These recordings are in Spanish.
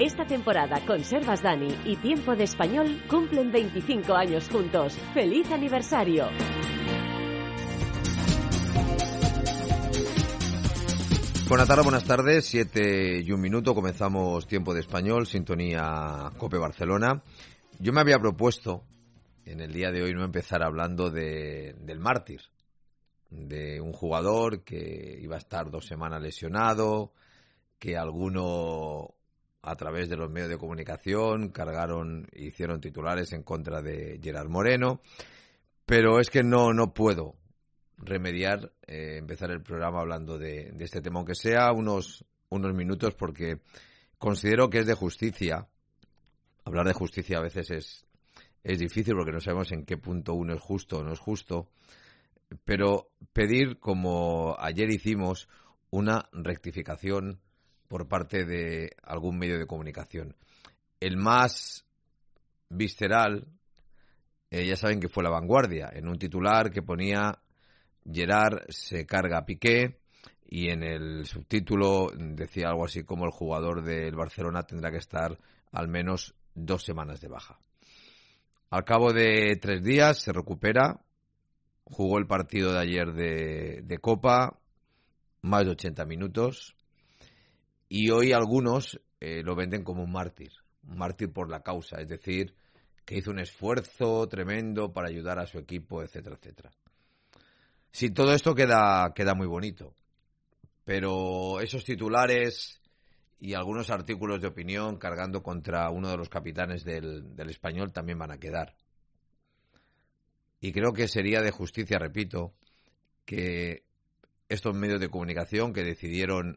Esta temporada Conservas Dani y Tiempo de Español cumplen 25 años juntos. ¡Feliz aniversario! Buenas tardes, 7:01, comenzamos Tiempo de Español, sintonía COPE Barcelona. Yo me había propuesto en el día de hoy no empezar hablando del mártir, de un jugador que iba a estar 2 semanas lesionado, que alguno a través de los medios de comunicación hicieron titulares en contra de Gerard Moreno, pero es que no puedo remediar empezar el programa hablando de este tema, aunque sea unos minutos, porque considero que es de justicia. Hablar de justicia a veces es difícil porque no sabemos en qué punto uno es justo o no es justo, pero pedir, como ayer hicimos, una rectificación por parte de algún medio de comunicación. El más visceral, ya saben que fue La Vanguardia, en un titular que ponía Gerard se carga a Piqué, y en el subtítulo decía algo así como el jugador del Barcelona tendrá que estar al menos 2 semanas de baja. Al cabo de 3 días se recupera, jugó el partido de ayer de Copa, más de 80 minutos, y hoy algunos lo venden como un mártir por la causa, es decir, que hizo un esfuerzo tremendo para ayudar a su equipo, etcétera, etcétera. Sí, todo esto queda muy bonito, pero esos titulares y algunos artículos de opinión cargando contra uno de los capitanes del Español también van a quedar. Y creo que sería de justicia, repito, que estos medios de comunicación que decidieron,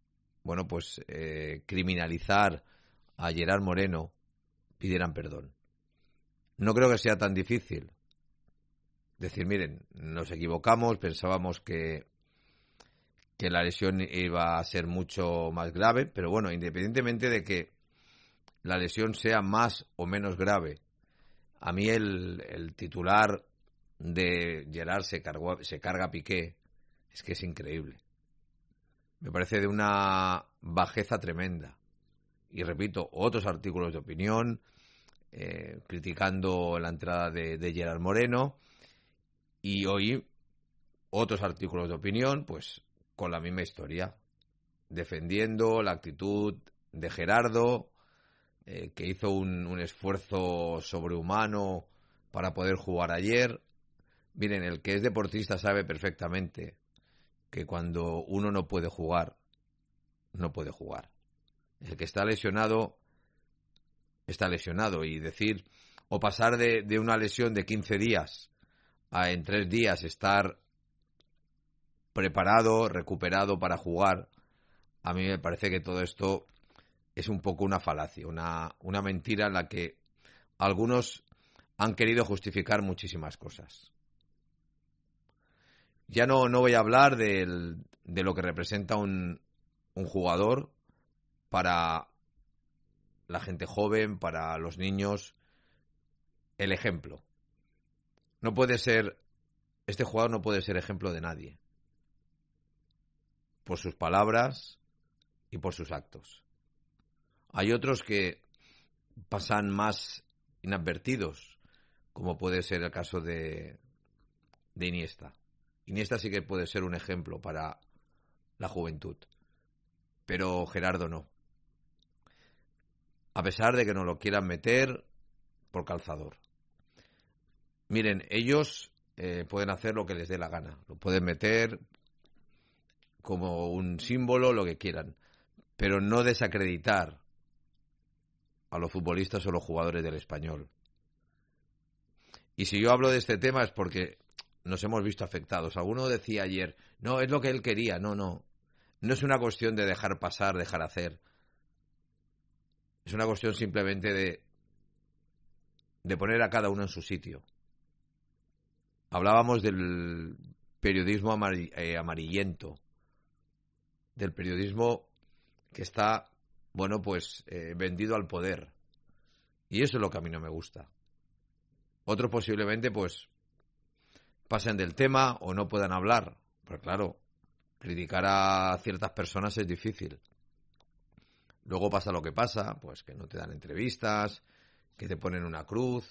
criminalizar a Gerard Moreno pidieran perdón. No creo que sea tan difícil decir, miren, nos equivocamos, pensábamos que la lesión iba a ser mucho más grave, pero bueno, independientemente de que la lesión sea más o menos grave, a mí el titular de Gerard se carga a Piqué es que es increíble. Me parece de una bajeza tremenda. Y repito, otros artículos de opinión criticando la entrada de Gerard Moreno, y hoy otros artículos de opinión, pues con la misma historia, defendiendo la actitud de Gerardo, que hizo un esfuerzo sobrehumano para poder jugar ayer. Miren, el que es deportista sabe perfectamente que cuando uno no puede jugar, no puede jugar. El que está lesionado, y decir, o pasar de una lesión de 15 días a en 3 días estar preparado, recuperado para jugar, a mí me parece que todo esto es un poco una falacia, una mentira en la que algunos han querido justificar muchísimas cosas. Ya no voy a hablar de lo que representa un jugador para la gente joven, para los niños. El ejemplo. Este jugador no puede ser ejemplo de nadie, por sus palabras y por sus actos. Hay otros que pasan más inadvertidos, como puede ser el caso de Iniesta. Iniesta sí que puede ser un ejemplo para la juventud, pero Gerardo no. A pesar de que no lo quieran meter por calzador. Miren, ellos pueden hacer lo que les dé la gana. Lo pueden meter como un símbolo, lo que quieran, pero no desacreditar a los futbolistas o los jugadores del Español. Y si yo hablo de este tema es porque nos hemos visto afectados. Alguno decía ayer, no, es lo que él quería. No es una cuestión de dejar pasar, dejar hacer. Es una cuestión simplemente de poner a cada uno en su sitio. Hablábamos del periodismo amarillento, del periodismo que está, vendido al poder. Y eso es lo que a mí no me gusta. Otros posiblemente, pasen del tema o no puedan hablar. Pero claro, criticar a ciertas personas es difícil. Luego pasa lo que pasa, pues que no te dan entrevistas, que te ponen una cruz.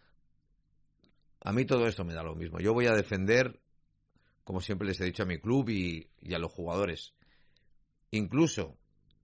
A mí todo esto me da lo mismo. Yo voy a defender, como siempre les he dicho, a mi club y a los jugadores. Incluso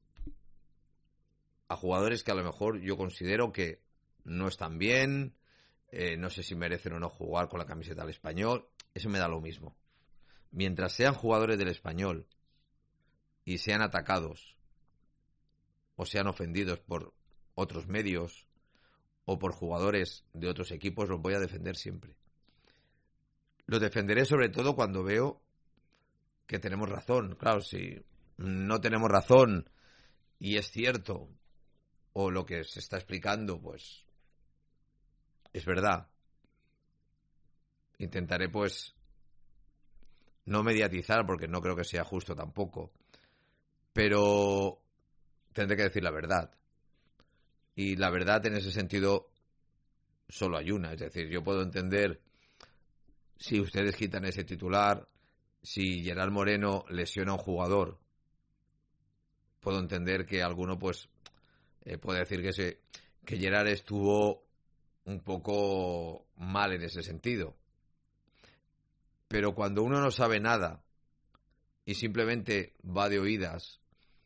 a jugadores que a lo mejor yo considero que no están bien, no sé si merecen o no jugar con la camiseta del Español. Eso me da lo mismo. Mientras sean jugadores del Español y sean atacados o sean ofendidos por otros medios o por jugadores de otros equipos, los voy a defender siempre. Los defenderé sobre todo cuando veo que tenemos razón. Claro, si no tenemos razón y es cierto, o lo que se está explicando, pues es verdad, intentaré pues no mediatizar, porque no creo que sea justo tampoco, pero tendré que decir la verdad. Y la verdad en ese sentido solo hay una. Es decir, yo puedo entender si ustedes quitan ese titular, si Gerard Moreno lesiona a un jugador. Puedo entender que alguno pues puede decir que Gerard estuvo un poco mal en ese sentido. Pero cuando uno no sabe nada y simplemente va de oídas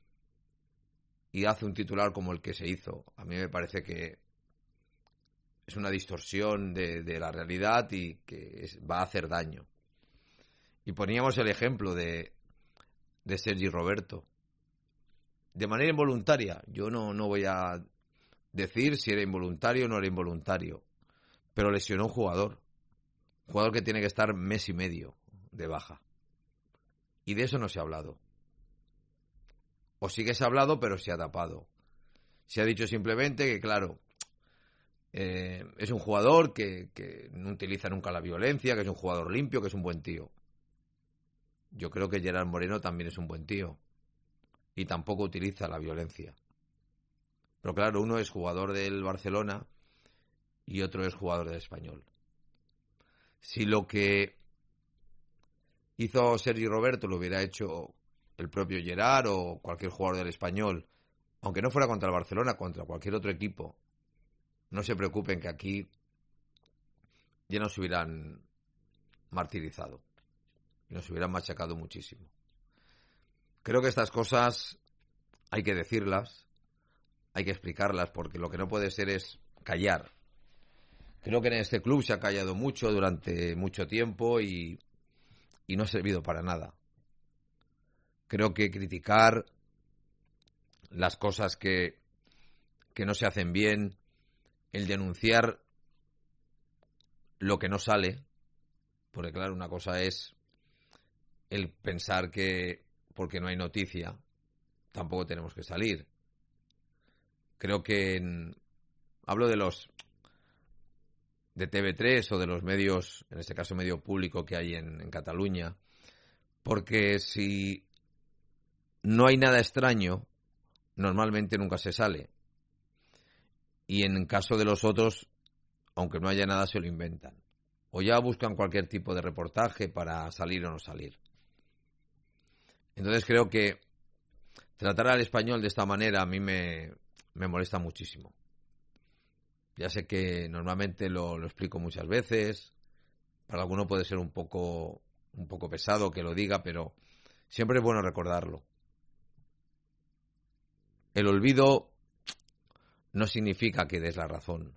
y hace un titular como el que se hizo, a mí me parece que es una distorsión de la realidad y que va a hacer daño. Y poníamos el ejemplo de Sergi Roberto. De manera involuntaria, yo no voy a decir si era involuntario o no era involuntario, pero lesionó a un jugador que tiene que estar mes y medio de baja. Y de eso no se ha hablado. O sí que se ha hablado, pero se ha tapado. Se ha dicho simplemente que, claro, es un jugador que no utiliza nunca la violencia, que es un jugador limpio, que es un buen tío. Yo creo que Gerard Moreno también es un buen tío y tampoco utiliza la violencia. Pero claro, uno es jugador del Barcelona y otro es jugador del Español. Si lo que hizo Sergi Roberto lo hubiera hecho el propio Gerard o cualquier jugador del Español, aunque no fuera contra el Barcelona, contra cualquier otro equipo, no se preocupen que aquí ya nos hubieran martirizado y nos hubieran machacado muchísimo. Creo que estas cosas hay que decirlas, hay que explicarlas, porque lo que no puede ser es callar. Creo que en este club se ha callado mucho durante mucho tiempo y no ha servido para nada. Creo que criticar las cosas que no se hacen bien, el denunciar lo que no sale, porque claro, una cosa es el pensar que porque no hay noticia tampoco tenemos que salir. Creo que hablo de TV3 o de los medios, en este caso medio público que hay en Cataluña, porque si no hay nada extraño, normalmente nunca se sale. Y en caso de los otros, aunque no haya nada, se lo inventan. O ya buscan cualquier tipo de reportaje para salir o no salir. Entonces creo que tratar al Español de esta manera a mí me molesta muchísimo. Ya sé que normalmente lo explico muchas veces. Para alguno puede ser un poco pesado que lo diga, pero siempre es bueno recordarlo. El olvido no significa que des la razón.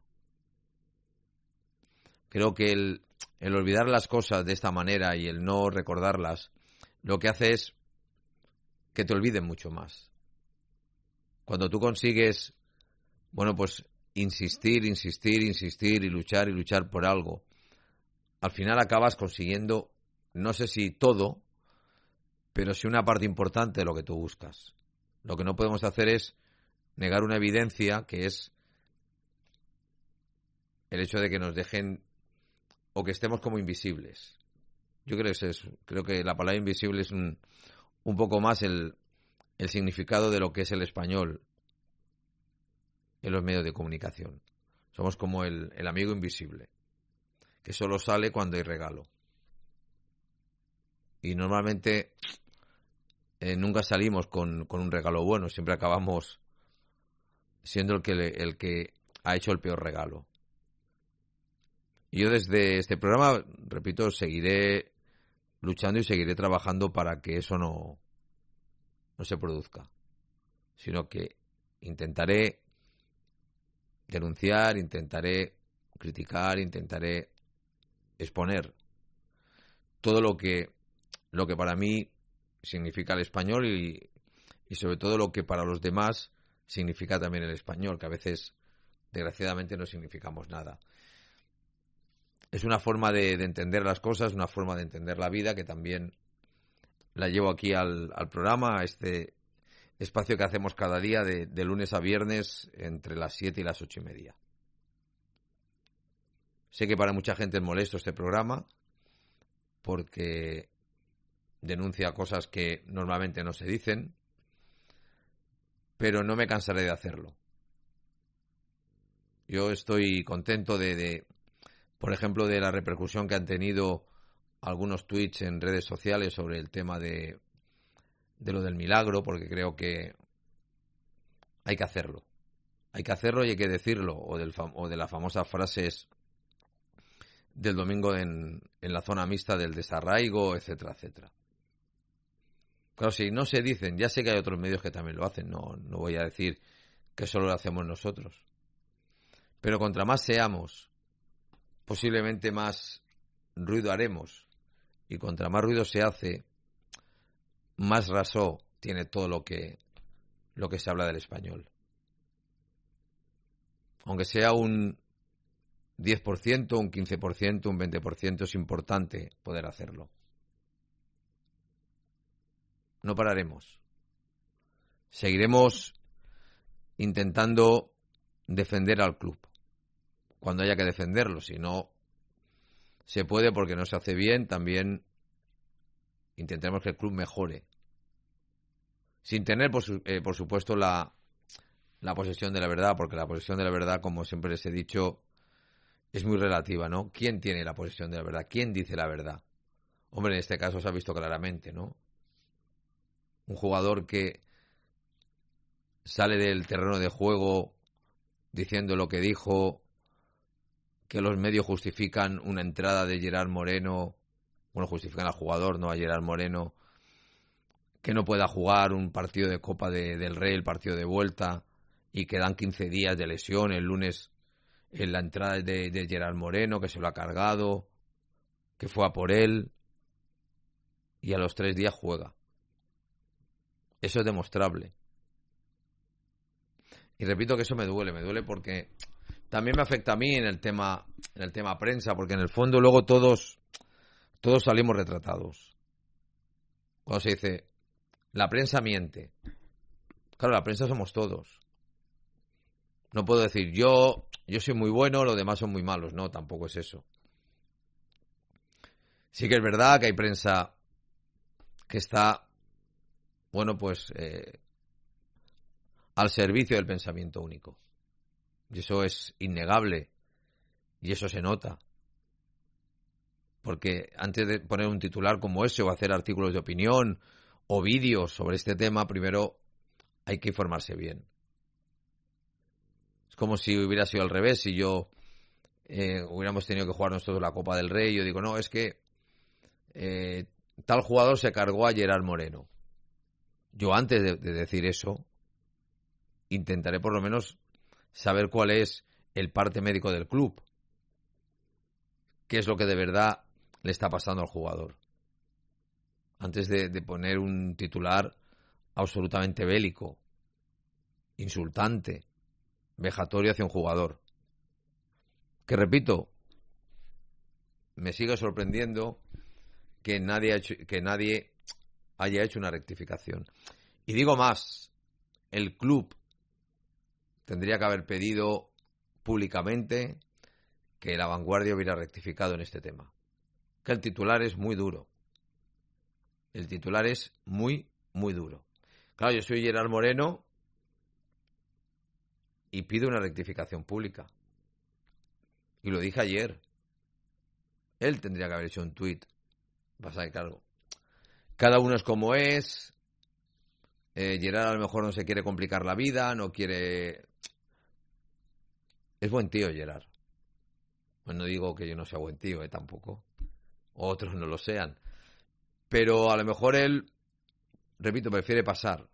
Creo que el olvidar las cosas de esta manera y el no recordarlas, lo que hace es que te olviden mucho más. Cuando tú consigues, pues insistir y luchar por algo, al final acabas consiguiendo, no sé si todo, pero sí una parte importante de lo que tú buscas. Lo que no podemos hacer es negar una evidencia que es el hecho de que nos dejen o que estemos como invisibles. Yo creo que es eso. Creo que la palabra invisible es un poco más el significado de lo que es el español en los medios de comunicación. Somos como el amigo invisible, que solo sale cuando hay regalo. Y normalmente nunca salimos con un regalo bueno, siempre acabamos siendo el que ha hecho el peor regalo. Y yo desde este programa, repito, seguiré luchando y seguiré trabajando para que eso no se produzca, sino que intentaré denunciar, intentaré criticar, intentaré exponer todo lo que para mí significa el español y sobre todo lo que para los demás significa también el español, que a veces desgraciadamente no significamos nada. Es una forma de entender las cosas, una forma de entender la vida que también la llevo aquí al programa, a este espacio que hacemos cada día de lunes a viernes entre las 7 y las 8:30. Sé que para mucha gente es molesto este programa porque denuncia cosas que normalmente no se dicen, pero no me cansaré de hacerlo. Yo estoy contento por ejemplo, de la repercusión que han tenido algunos tweets en redes sociales sobre el tema de lo del milagro, porque creo que hay que hacerlo. Hay que hacerlo y hay que decirlo, o de las famosas frases del domingo en la zona mixta del desarraigo, etcétera, etcétera. Claro, si no se dicen, ya sé que hay otros medios que también lo hacen, no voy a decir que solo lo hacemos nosotros. Pero contra más seamos, posiblemente más ruido haremos. Y contra más ruido se hace, más raso tiene todo lo que se habla del español. Aunque sea un 10%, un 15%, un 20%, es importante poder hacerlo. No pararemos. Seguiremos intentando defender al club cuando haya que defenderlo. Si no se puede porque no se hace bien, también intentaremos que el club mejore. Sin tener, por supuesto, la posesión de la verdad, porque la posesión de la verdad, como siempre les he dicho, es muy relativa, ¿no? ¿Quién tiene la posesión de la verdad? ¿Quién dice la verdad? Hombre, en este caso se ha visto claramente, ¿no? Un jugador que sale del terreno de juego diciendo lo que dijo, que los medios justifican una entrada de Gerard Moreno, bueno, justifican al jugador, no a Gerard Moreno, que no pueda jugar un partido de Copa del Rey, el partido de vuelta, y que dan 15 días de lesión, el lunes en la entrada de Gerard Moreno, que se lo ha cargado, que fue a por él, y a los 3 días juega. Eso es demostrable. Y repito que eso me duele porque también me afecta a mí en el tema prensa, porque en el fondo luego todos salimos retratados. Cuando se dice, la prensa miente. Claro, la prensa somos todos. No puedo decir, yo soy muy bueno, los demás son muy malos. No, tampoco es eso. Sí que es verdad que hay prensa que está, bueno, pues al servicio del pensamiento único. Y eso es innegable. Y eso se nota. Porque antes de poner un titular como ese o hacer artículos de opinión o vídeos sobre este tema, primero hay que informarse bien. Es como si hubiera sido al revés, si hubiéramos tenido que jugar nosotros la Copa del Rey. Yo digo, no, es que tal jugador se cargó a Gerard Moreno. Yo antes de decir eso, intentaré por lo menos saber cuál es el parte médico del club. ¿Qué es lo que de verdad le está pasando al jugador? Antes de poner un titular absolutamente bélico, insultante, vejatorio hacia un jugador. Que repito, me sigue sorprendiendo que nadie haya hecho una rectificación. Y digo más, el club tendría que haber pedido públicamente que La Vanguardia hubiera rectificado en este tema. Que el titular es muy duro. El titular es muy, muy duro. Claro, yo soy Gerard Moreno y pido una rectificación pública. Y lo dije ayer. Él tendría que haber hecho un tuit. Pasa que, claro, cada uno es como es. Gerard a lo mejor no se quiere complicar la vida, no quiere Es buen tío, Gerard. Pues no digo que yo no sea buen tío, tampoco. Otros no lo sean. Pero a lo mejor él, repito, prefiere pasar.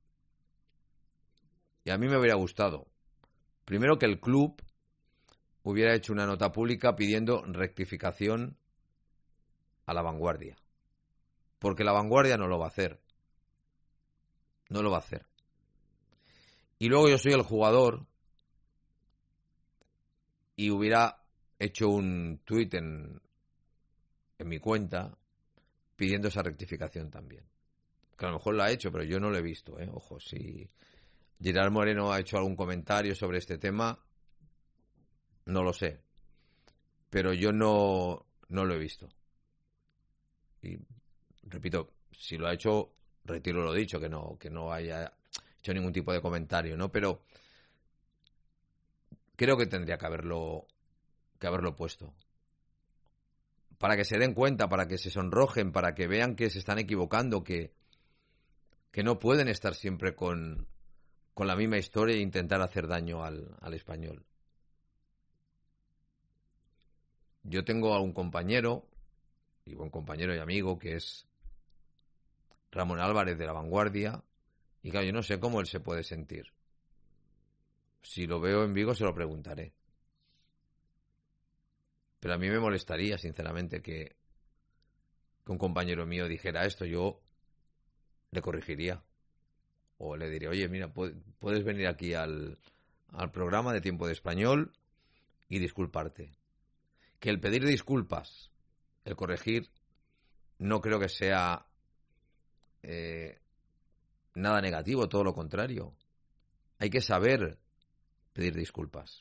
Y a mí me hubiera gustado. Primero que el club hubiera hecho una nota pública pidiendo rectificación a La Vanguardia. Porque La Vanguardia no lo va a hacer. No lo va a hacer. Y luego yo soy el jugador y hubiera hecho un tuit en mi cuenta pidiendo esa rectificación también. Que a lo mejor lo ha hecho, pero yo no lo he visto, ¿eh? Ojo, si Gerard Moreno ha hecho algún comentario sobre este tema, no lo sé. Pero yo no lo he visto. Y repito, si lo ha hecho, retiro lo dicho, que no haya hecho ningún tipo de comentario, ¿no? Pero creo que tendría que haberlo puesto. Para que se den cuenta, para que se sonrojen, para que vean que se están equivocando, que no pueden estar siempre con la misma historia e intentar hacer daño al Español. Yo tengo a un compañero, y buen compañero y amigo, que es Ramón Álvarez de La Vanguardia, y claro, yo no sé cómo él se puede sentir. Si lo veo en Vigo se lo preguntaré. Pero a mí me molestaría, sinceramente, que un compañero mío dijera esto. Yo le corregiría. O le diría, oye, mira, puedes venir aquí al programa de Tiempo de Español y disculparte. Que el pedir disculpas, el corregir, no creo que sea nada negativo, todo lo contrario. Hay que saber pedir disculpas.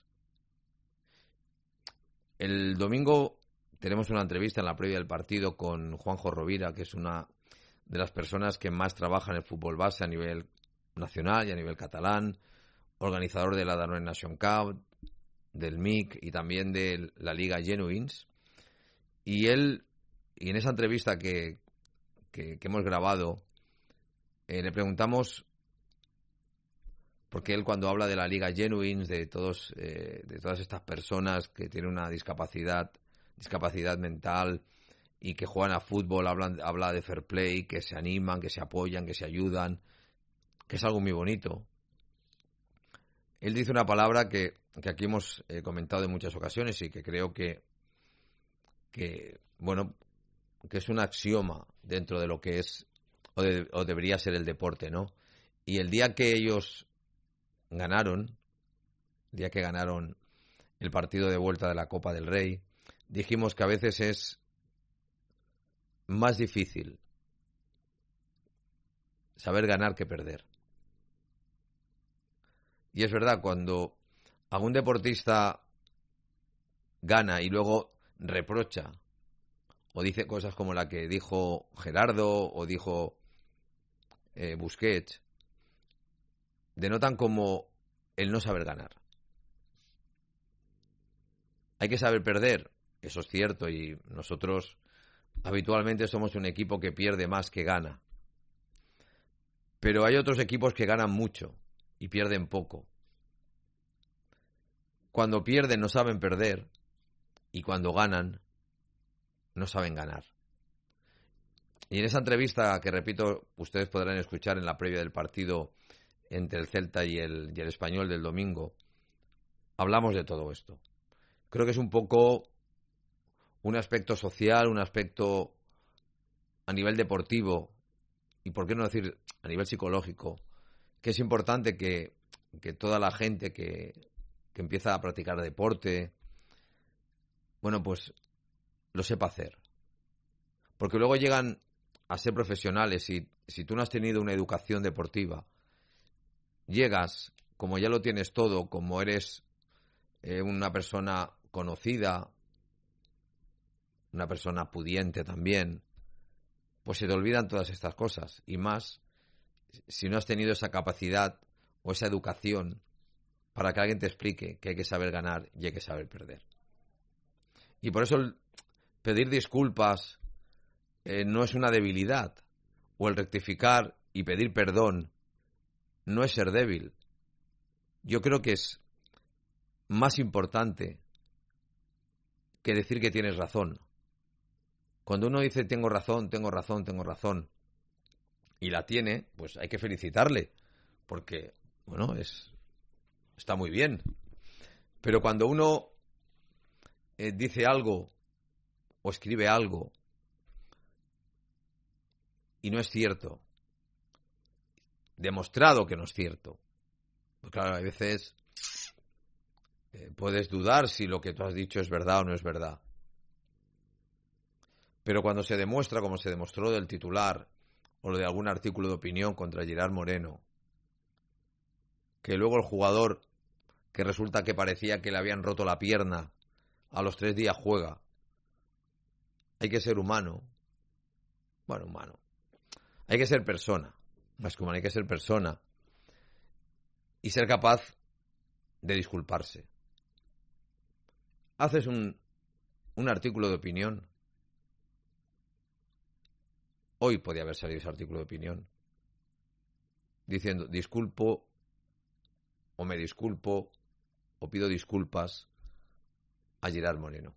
El domingo tenemos una entrevista en la previa del partido con Juanjo Rovira, que es una de las personas que más trabaja en el fútbol base a nivel nacional y a nivel catalán, organizador de la Danone Nation Cup, del MIC y también de la Liga Genuins. Y en esa entrevista que hemos grabado, le preguntamos, porque él cuando habla de la Liga Genuins, de todas estas personas que tienen una discapacidad mental y que juegan a fútbol, habla de fair play, que se animan, que se apoyan, que se ayudan, que es algo muy bonito. Él dice una palabra que aquí hemos comentado en muchas ocasiones y que creo que es un axioma dentro de lo que es o debería ser el deporte, ¿no? Y el día que ellos ganaron el partido de vuelta de la Copa del Rey, dijimos que a veces es más difícil saber ganar que perder. Y es verdad, cuando algún deportista gana y luego reprocha o dice cosas como la que dijo Gerardo o dijo Busquets, denotan como el no saber ganar. Hay que saber perder, eso es cierto, y nosotros habitualmente somos un equipo que pierde más que gana. Pero hay otros equipos que ganan mucho y pierden poco. Cuando pierden no saben perder y cuando ganan no saben ganar. Y en esa entrevista, que repito, ustedes podrán escuchar en la previa del partido entre el Celta y el Español del domingo, hablamos de todo esto. Creo que es un poco un aspecto social, un aspecto a nivel deportivo y, por qué no decir, a nivel psicológico, que es importante que toda la gente que empieza a practicar deporte, pues lo sepa hacer. Porque luego llegan a ser profesionales y si tú no has tenido una educación deportiva, llegas, como ya lo tienes todo, como eres una persona conocida, una persona pudiente también, pues se te olvidan todas estas cosas. Y más si no has tenido esa capacidad o esa educación para que alguien te explique que hay que saber ganar y hay que saber perder. Y por eso el pedir disculpas no es una debilidad, o el rectificar y pedir perdón no es ser débil. Yo creo que es más importante que decir que tienes razón. Cuando uno dice tengo razón, y la tiene, pues hay que felicitarle, porque, bueno, está muy bien. Pero cuando uno dice algo o escribe algo y no es cierto, demostrado que no es cierto, pues claro, a veces puedes dudar si lo que tú has dicho es verdad o no es verdad. Pero cuando se demuestra, como se demostró del titular o de algún artículo de opinión contra Gerard Moreno, que luego el jugador, que resulta que parecía que le habían roto la pierna, a los 3 días juega. Hay que ser humano. Bueno, humano. Hay que ser persona. Más que humano, hay que ser persona. Y ser capaz de disculparse. Haces un artículo de opinión. Hoy podía haber salido ese artículo de opinión. Diciendo, disculpo, o me disculpo, o pido disculpas a Gerard Moreno.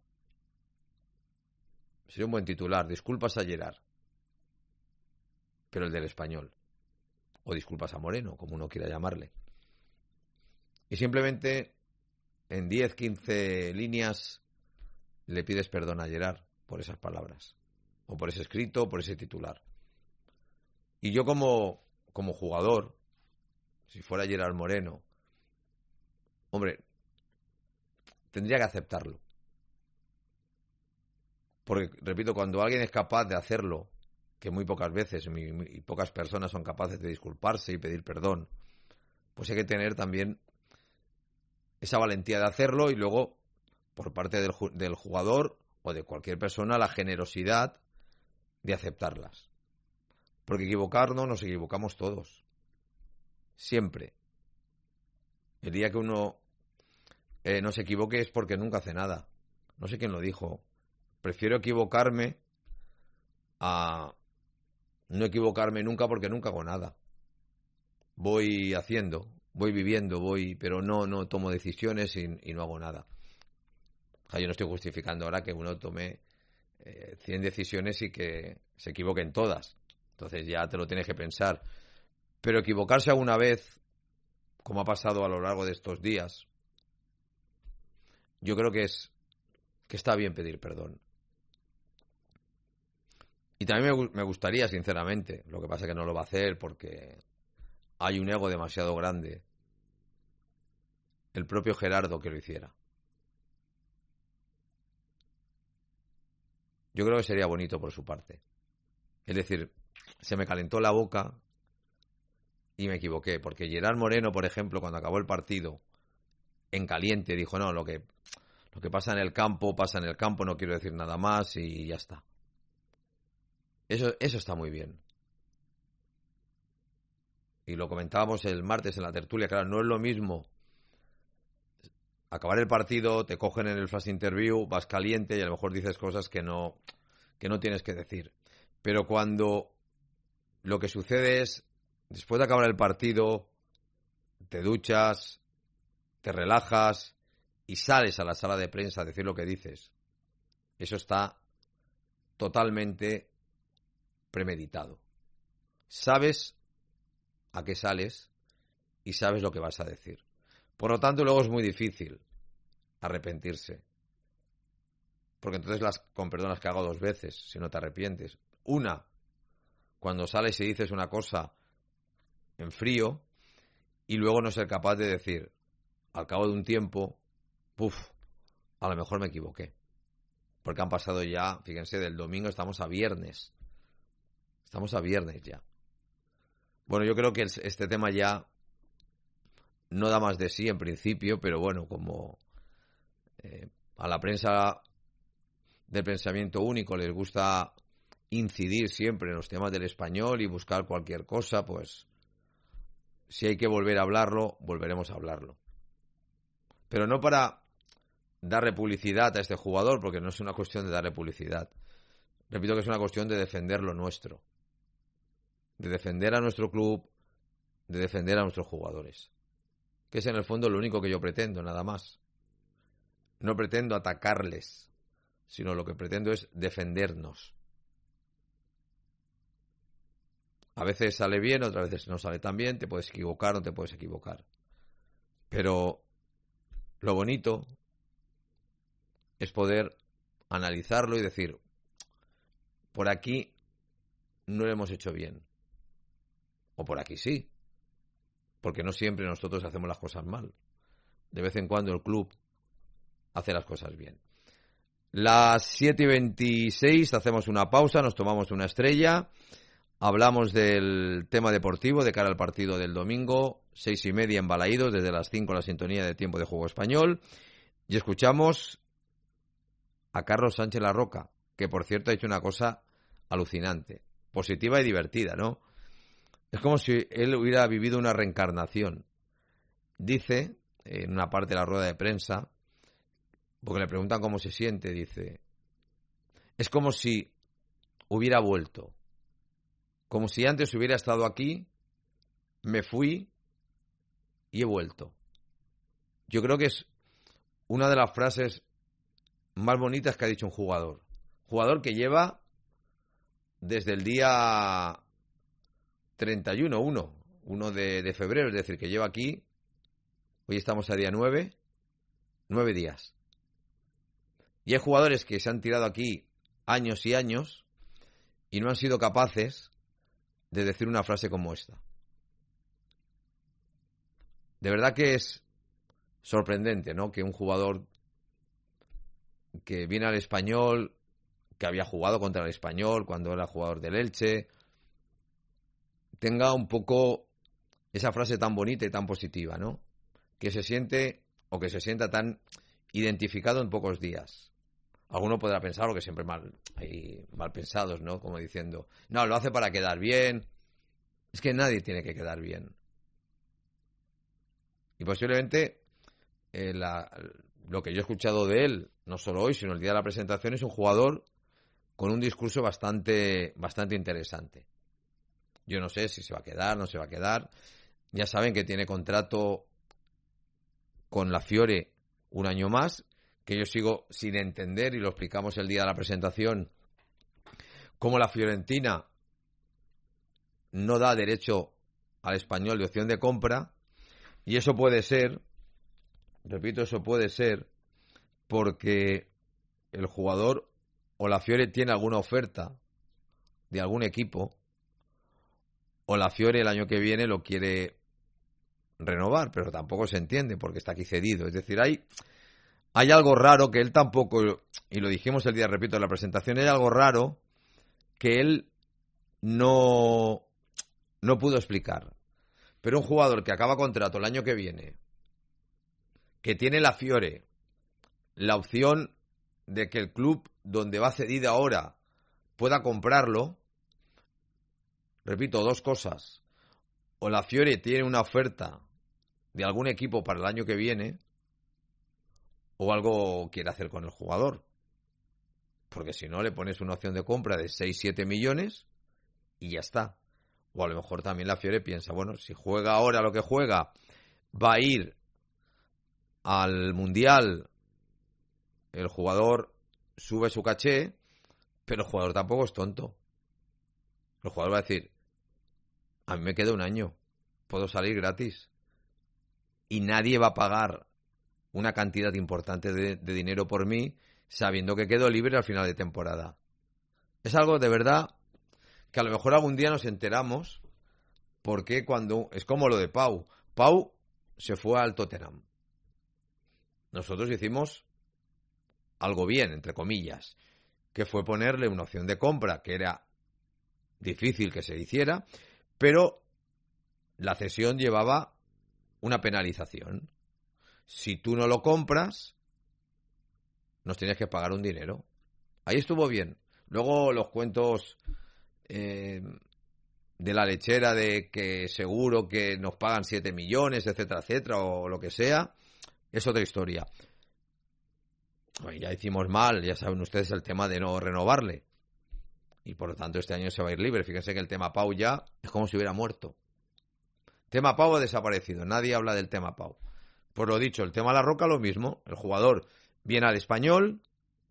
Sería un buen titular, disculpas a Gerard. Pero el del Español. O disculpas a Moreno, como uno quiera llamarle. Y simplemente en 10, 15 líneas le pides perdón a Gerard por esas palabras. O por ese escrito, o por ese titular. Y yo como jugador, si fuera Gerard Moreno, hombre, tendría que aceptarlo. Porque, repito, cuando alguien es capaz de hacerlo, que muy pocas veces y pocas personas son capaces de disculparse y pedir perdón, pues hay que tener también esa valentía de hacerlo y luego, por parte del jugador o de cualquier persona, la generosidad de aceptarlas. Porque equivocarnos, nos equivocamos todos. Siempre. El día que uno no se equivoque es porque nunca hace nada. No sé quién lo dijo. Prefiero equivocarme a no equivocarme nunca porque nunca hago nada. Voy haciendo, voy viviendo, pero no tomo decisiones y no hago nada. O sea, yo no estoy justificando ahora que uno tome 100 decisiones y que se equivoquen todas. Entonces ya te lo tienes que pensar. Pero equivocarse alguna vez, como ha pasado a lo largo de estos días, yo creo que está bien pedir perdón. Y también me gustaría, sinceramente, lo que pasa es que no lo va a hacer porque hay un ego demasiado grande, el propio Gerardo que lo hiciera. Yo creo que sería bonito por su parte. Es decir, se me calentó la boca y me equivoqué, porque Gerard Moreno, por ejemplo, cuando acabó el partido, en caliente, dijo, no, lo que pasa en el campo, no quiero decir nada más y ya está. Eso está muy bien. Y lo comentábamos el martes en la tertulia, claro, no es lo mismo acabar el partido, te cogen en el flash interview, vas caliente y a lo mejor dices cosas que no tienes que decir. Pero cuando lo que sucede es, después de acabar el partido, te duchas, te relajas y sales a la sala de prensa a decir lo que dices, eso está totalmente premeditado. Sabes a qué sales y sabes lo que vas a decir. Por lo tanto, luego es muy difícil arrepentirse. Porque entonces con perdón las cago 2 veces, si no te arrepientes. Una, cuando sales y dices una cosa en frío, y luego no ser capaz de decir, al cabo de un tiempo, a lo mejor me equivoqué. Porque han pasado ya, fíjense, del domingo estamos a viernes. Estamos a viernes ya. Bueno, yo creo que este tema ya no da más de sí en principio, pero bueno, como a la prensa del pensamiento único les gusta incidir siempre en los temas del Español y buscar cualquier cosa, pues si hay que volver a hablarlo, volveremos a hablarlo. Pero no para darle publicidad a este jugador, porque no es una cuestión de darle publicidad. Repito que es una cuestión de defender lo nuestro, de defender a nuestro club, de defender a nuestros jugadores, que es en el fondo lo único que yo pretendo, nada más. no pretendo atacarles, sino lo que pretendo es defendernos. A veces sale bien, otras veces no sale tan bien, te puedes equivocar o no te puedes equivocar. Pero lo bonito es poder analizarlo y decir, por aquí no lo hemos hecho bien. O por aquí sí. Porque no siempre nosotros hacemos las cosas mal. De vez en cuando el club hace las cosas bien. Las 7:26, hacemos una pausa, nos tomamos una estrella, hablamos del tema deportivo de cara al partido del domingo, 6:30 en Balaídos, desde las 5 la sintonía de Tiempo de Juego Español, y escuchamos a Carlos Sánchez Larroca, que por cierto ha hecho una cosa alucinante, positiva y divertida, ¿no? Es como si él hubiera vivido una reencarnación. Dice, en una parte de la rueda de prensa, porque le preguntan cómo se siente, dice, es como si hubiera vuelto, como si antes hubiera estado aquí, me fui y he vuelto. Yo creo que es una de las frases más bonitas que ha dicho un jugador. Jugador que lleva desde el día 1 de febrero, es decir, que lleva aquí, hoy estamos a día 9 días. Y hay jugadores que se han tirado aquí años y años y no han sido capaces de decir una frase como esta. De verdad que es sorprendente, ¿no? Que un jugador que viene al Español, que había jugado contra el Español cuando era jugador del Elche, tenga un poco esa frase tan bonita y tan positiva, ¿no? Que se siente o que se sienta tan identificado en pocos días. Alguno podrá pensar, lo que siempre hay mal pensados, ¿no? Como diciendo, no, lo hace para quedar bien. Es que nadie tiene que quedar bien. Y posiblemente lo que yo he escuchado de él, no solo hoy, sino el día de la presentación, es un jugador con un discurso bastante interesante. Yo no sé si se va a quedar, no se va a quedar. Ya saben que tiene contrato con la Fiore un año más, que yo sigo sin entender, y lo explicamos el día de la presentación, cómo la Fiorentina no da derecho al Español de opción de compra, y eso puede ser, repito, eso puede ser porque el jugador o la Fiore tiene alguna oferta de algún equipo, o la Fiore el año que viene lo quiere renovar, pero tampoco se entiende porque está aquí cedido. Es decir, hay algo raro que él tampoco, y lo dijimos el día, repito, de la presentación, hay algo raro que él no pudo explicar. Pero un jugador que acaba contrato el año que viene, que tiene la Fiore la opción de que el club donde va cedido ahora pueda comprarlo, repito, dos cosas. O la Fiore tiene una oferta de algún equipo para el año que viene, o algo quiere hacer con el jugador. Porque si no, le pones una opción de compra de 6-7 millones y ya está. O a lo mejor también la Fiore piensa, bueno, si juega ahora lo que juega, va a ir al Mundial, el jugador sube su caché, pero el jugador tampoco es tonto. El jugador va a decir, a mí me queda un año, puedo salir gratis. Y nadie va a pagar una cantidad importante de dinero por mí, sabiendo que quedo libre al final de temporada. Es algo de verdad que a lo mejor algún día nos enteramos, porque cuando es como lo de Pau. Pau se fue al Tottenham. Nosotros hicimos algo bien, entre comillas, que fue ponerle una opción de compra que era difícil que se hiciera, pero la cesión llevaba una penalización. Si tú no lo compras, nos tienes que pagar un dinero. Ahí estuvo bien. Luego los cuentos de la lechera de que seguro que nos pagan 7 millones, etcétera, etcétera, o lo que sea, es otra historia. Ya hicimos mal, ya saben ustedes, el tema de no renovarle. Y por lo tanto este año se va a ir libre. Fíjense que el tema Pau ya es como si hubiera muerto. Tema Pau ha desaparecido. Nadie habla del tema Pau. Por lo dicho, el tema Larroca lo mismo. El jugador viene al Español,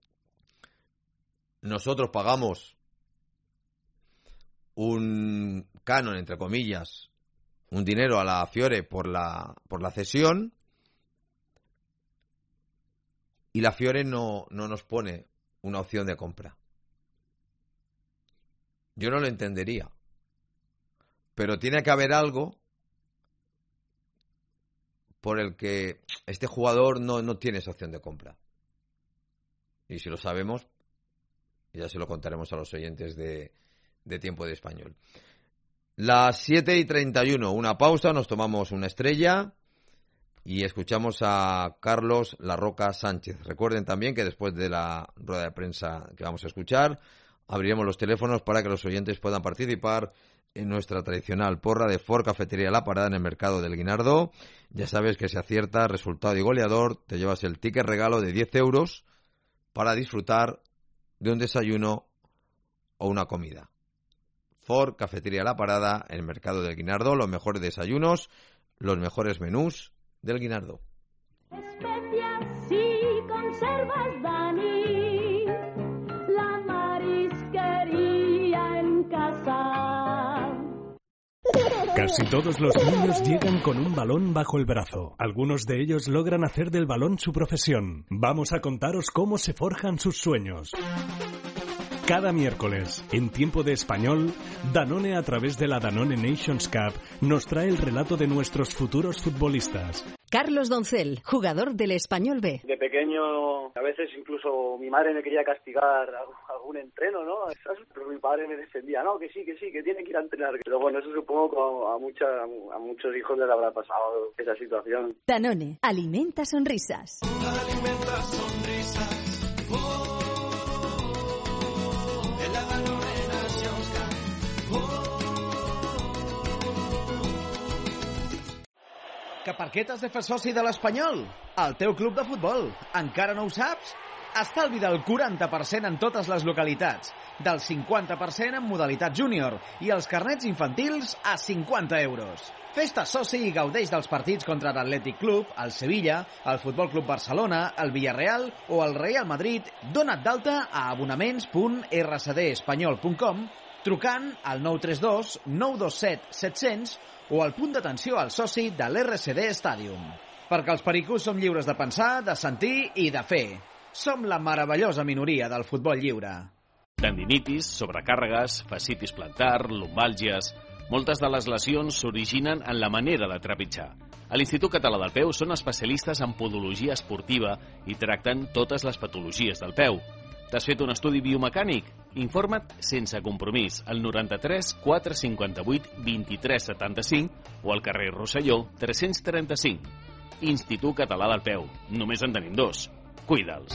nosotros pagamos un canon, entre comillas, un dinero a la Fiore por la cesión, y la Fiore no nos pone una opción de compra. Yo no lo entendería, pero tiene que haber algo por el que este jugador no tiene esa opción de compra. Y si lo sabemos, ya se lo contaremos a los oyentes de Tiempo de Español. Las 7:31, una pausa, nos tomamos una estrella y escuchamos a Carlos La Roca Sánchez. Recuerden también que después de la rueda de prensa que vamos a escuchar, abriremos los teléfonos para que los oyentes puedan participar en nuestra tradicional porra de Ford Cafetería La Parada en el Mercado del Guinardó. Ya sabes que si acierta resultado y goleador, te llevas el ticket regalo de 10 euros para disfrutar de un desayuno o una comida. Ford Cafetería La Parada en el Mercado del Guinardó, los mejores desayunos, los mejores menús del Guinardó. Especias y conservas, Dani, la marisquería en casa. Casi todos los niños llegan con un balón bajo el brazo. Algunos de ellos logran hacer del balón su profesión. Vamos a contaros cómo se forjan sus sueños. Cada miércoles, en Tiempo de Español, Danone, a través de la Danone Nations Cup, nos trae el relato de nuestros futuros futbolistas. Carlos Doncel, jugador del Español B. De pequeño, a veces incluso mi madre me quería castigar algún entreno, ¿no? Pero mi padre me defendía, no, que sí, que tiene que ir a entrenar. Pero bueno, eso supongo que a muchos hijos les habrá pasado esa situación. Danone, alimenta sonrisas. Alimenta sonrisas. Que per què t'has de fer soci de l'Espanyol? El teu club de futbol. Encara no ho saps? Estalvi del 40% en totes les localitats, del 50% en modalitat júnior i els carnets infantils a 50 euros. Fes-te soci i gaudeix dels partits contra l'Atlètic Club, el Sevilla, el Futbol Club Barcelona, el Villarreal o el Real Madrid. Dona't d'alta a abonaments.rcdespanyol.com trucant al 932 927 700 o al punt d'atenció al soci de l'RCD Stadium. Perquè els pericos som lliures de pensar, de sentir i de fer. Som la meravellosa minoria del futbol lliure. Tendinitis, sobrecàrregues, fascitis plantar, lumbàlgies... Moltes de les lesions s'originen en la manera de trepitjar. A l'Institut Català del Peu són especialistes en podologia esportiva i tracten totes les patologies del peu. T'has fet un estudi biomecànic? Informa't sense compromís al 93 458 23 75 o al carrer Rosselló 335. Institut Català del Peu. Només en tenim dos. Cuida'ls.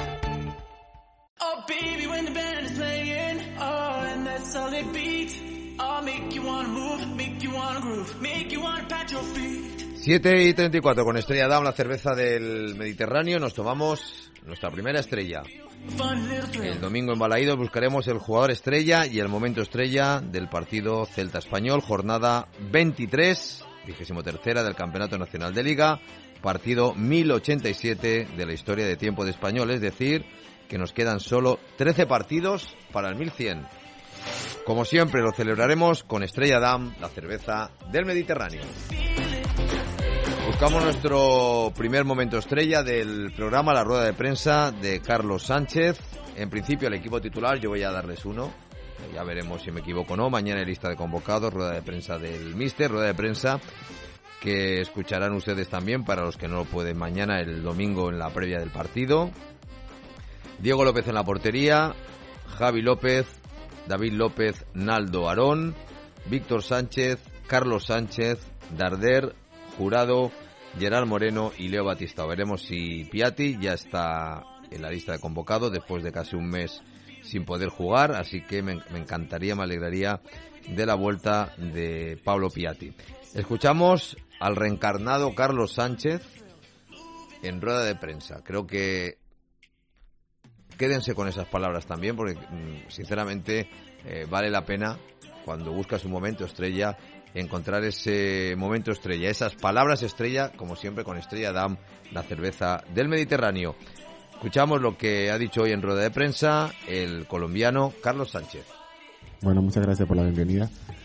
Oh baby, when the band is playing, oh, and that's all it beats. I'll make you wanna move, make you wanna groove, make you wanna pat your feet. 7:34 con Estrella Damm, la cerveza del Mediterráneo. Nos tomamos nuestra primera estrella. El domingo en Balaídos buscaremos el jugador estrella y el momento estrella del partido Celta Español, jornada 23, 23ª del Campeonato Nacional de Liga, partido 1087 de la historia de Tiempo de Español, es decir, que nos quedan solo 13 partidos para el 1100. Como siempre lo celebraremos con Estrella Damm, la cerveza del Mediterráneo. Buscamos nuestro primer momento estrella del programa, la rueda de prensa de Carlos Sánchez. En principio el equipo titular, yo voy a darles uno, ya veremos si me equivoco o no. Mañana hay lista de convocados, rueda de prensa del míster, rueda de prensa que escucharán ustedes también para los que no lo pueden mañana, el domingo en la previa del partido. Diego López en la portería, Javi López, David López, Naldo Aarón, Víctor Sánchez, Carlos Sánchez, Darder, Jurado, Gerard Moreno y Leo Batista. Veremos si Piatti ya está en la lista de convocados después de casi un mes sin poder jugar, así que me encantaría, me alegraría de la vuelta de Pablo Piatti. Escuchamos al reencarnado Carlos Sánchez en rueda de prensa. Creo que quédense con esas palabras también, porque sinceramente vale la pena, cuando buscas un momento estrella, encontrar ese momento estrella, esas palabras estrella, como siempre con Estrella Damm, la cerveza del Mediterráneo. Escuchamos lo que ha dicho hoy en rueda de prensa el colombiano Carlos Sánchez. Bueno, muchas gracias por la bienvenida.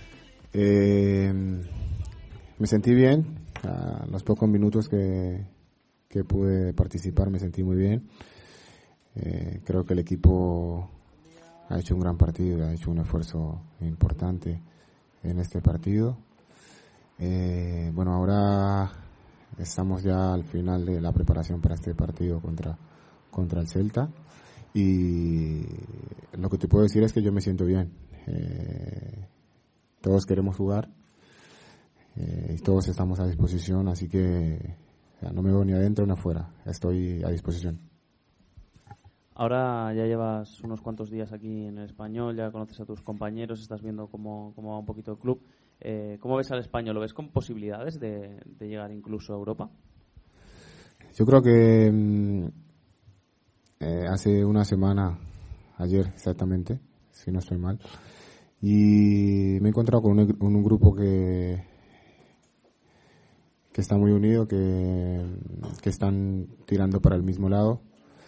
Me sentí bien. A los pocos minutos que pude participar me sentí muy bien. Creo que el equipo ha hecho un gran partido, ha hecho un esfuerzo importante en este partido. Bueno, ahora estamos ya al final de la preparación para este partido contra el Celta, y lo que te puedo decir es que yo me siento bien. Todos queremos jugar y todos estamos a disposición, así que no me veo ni adentro ni afuera, estoy a disposición. Ahora ya llevas unos cuantos días aquí en el Español, ya conoces a tus compañeros, estás viendo cómo va un poquito el club. ¿Cómo ves al Español? ¿Lo ves con posibilidades de llegar incluso a Europa? Yo creo que hace una semana, ayer exactamente, si no estoy mal, y me he encontrado con un grupo que está muy unido, que están tirando para el mismo lado.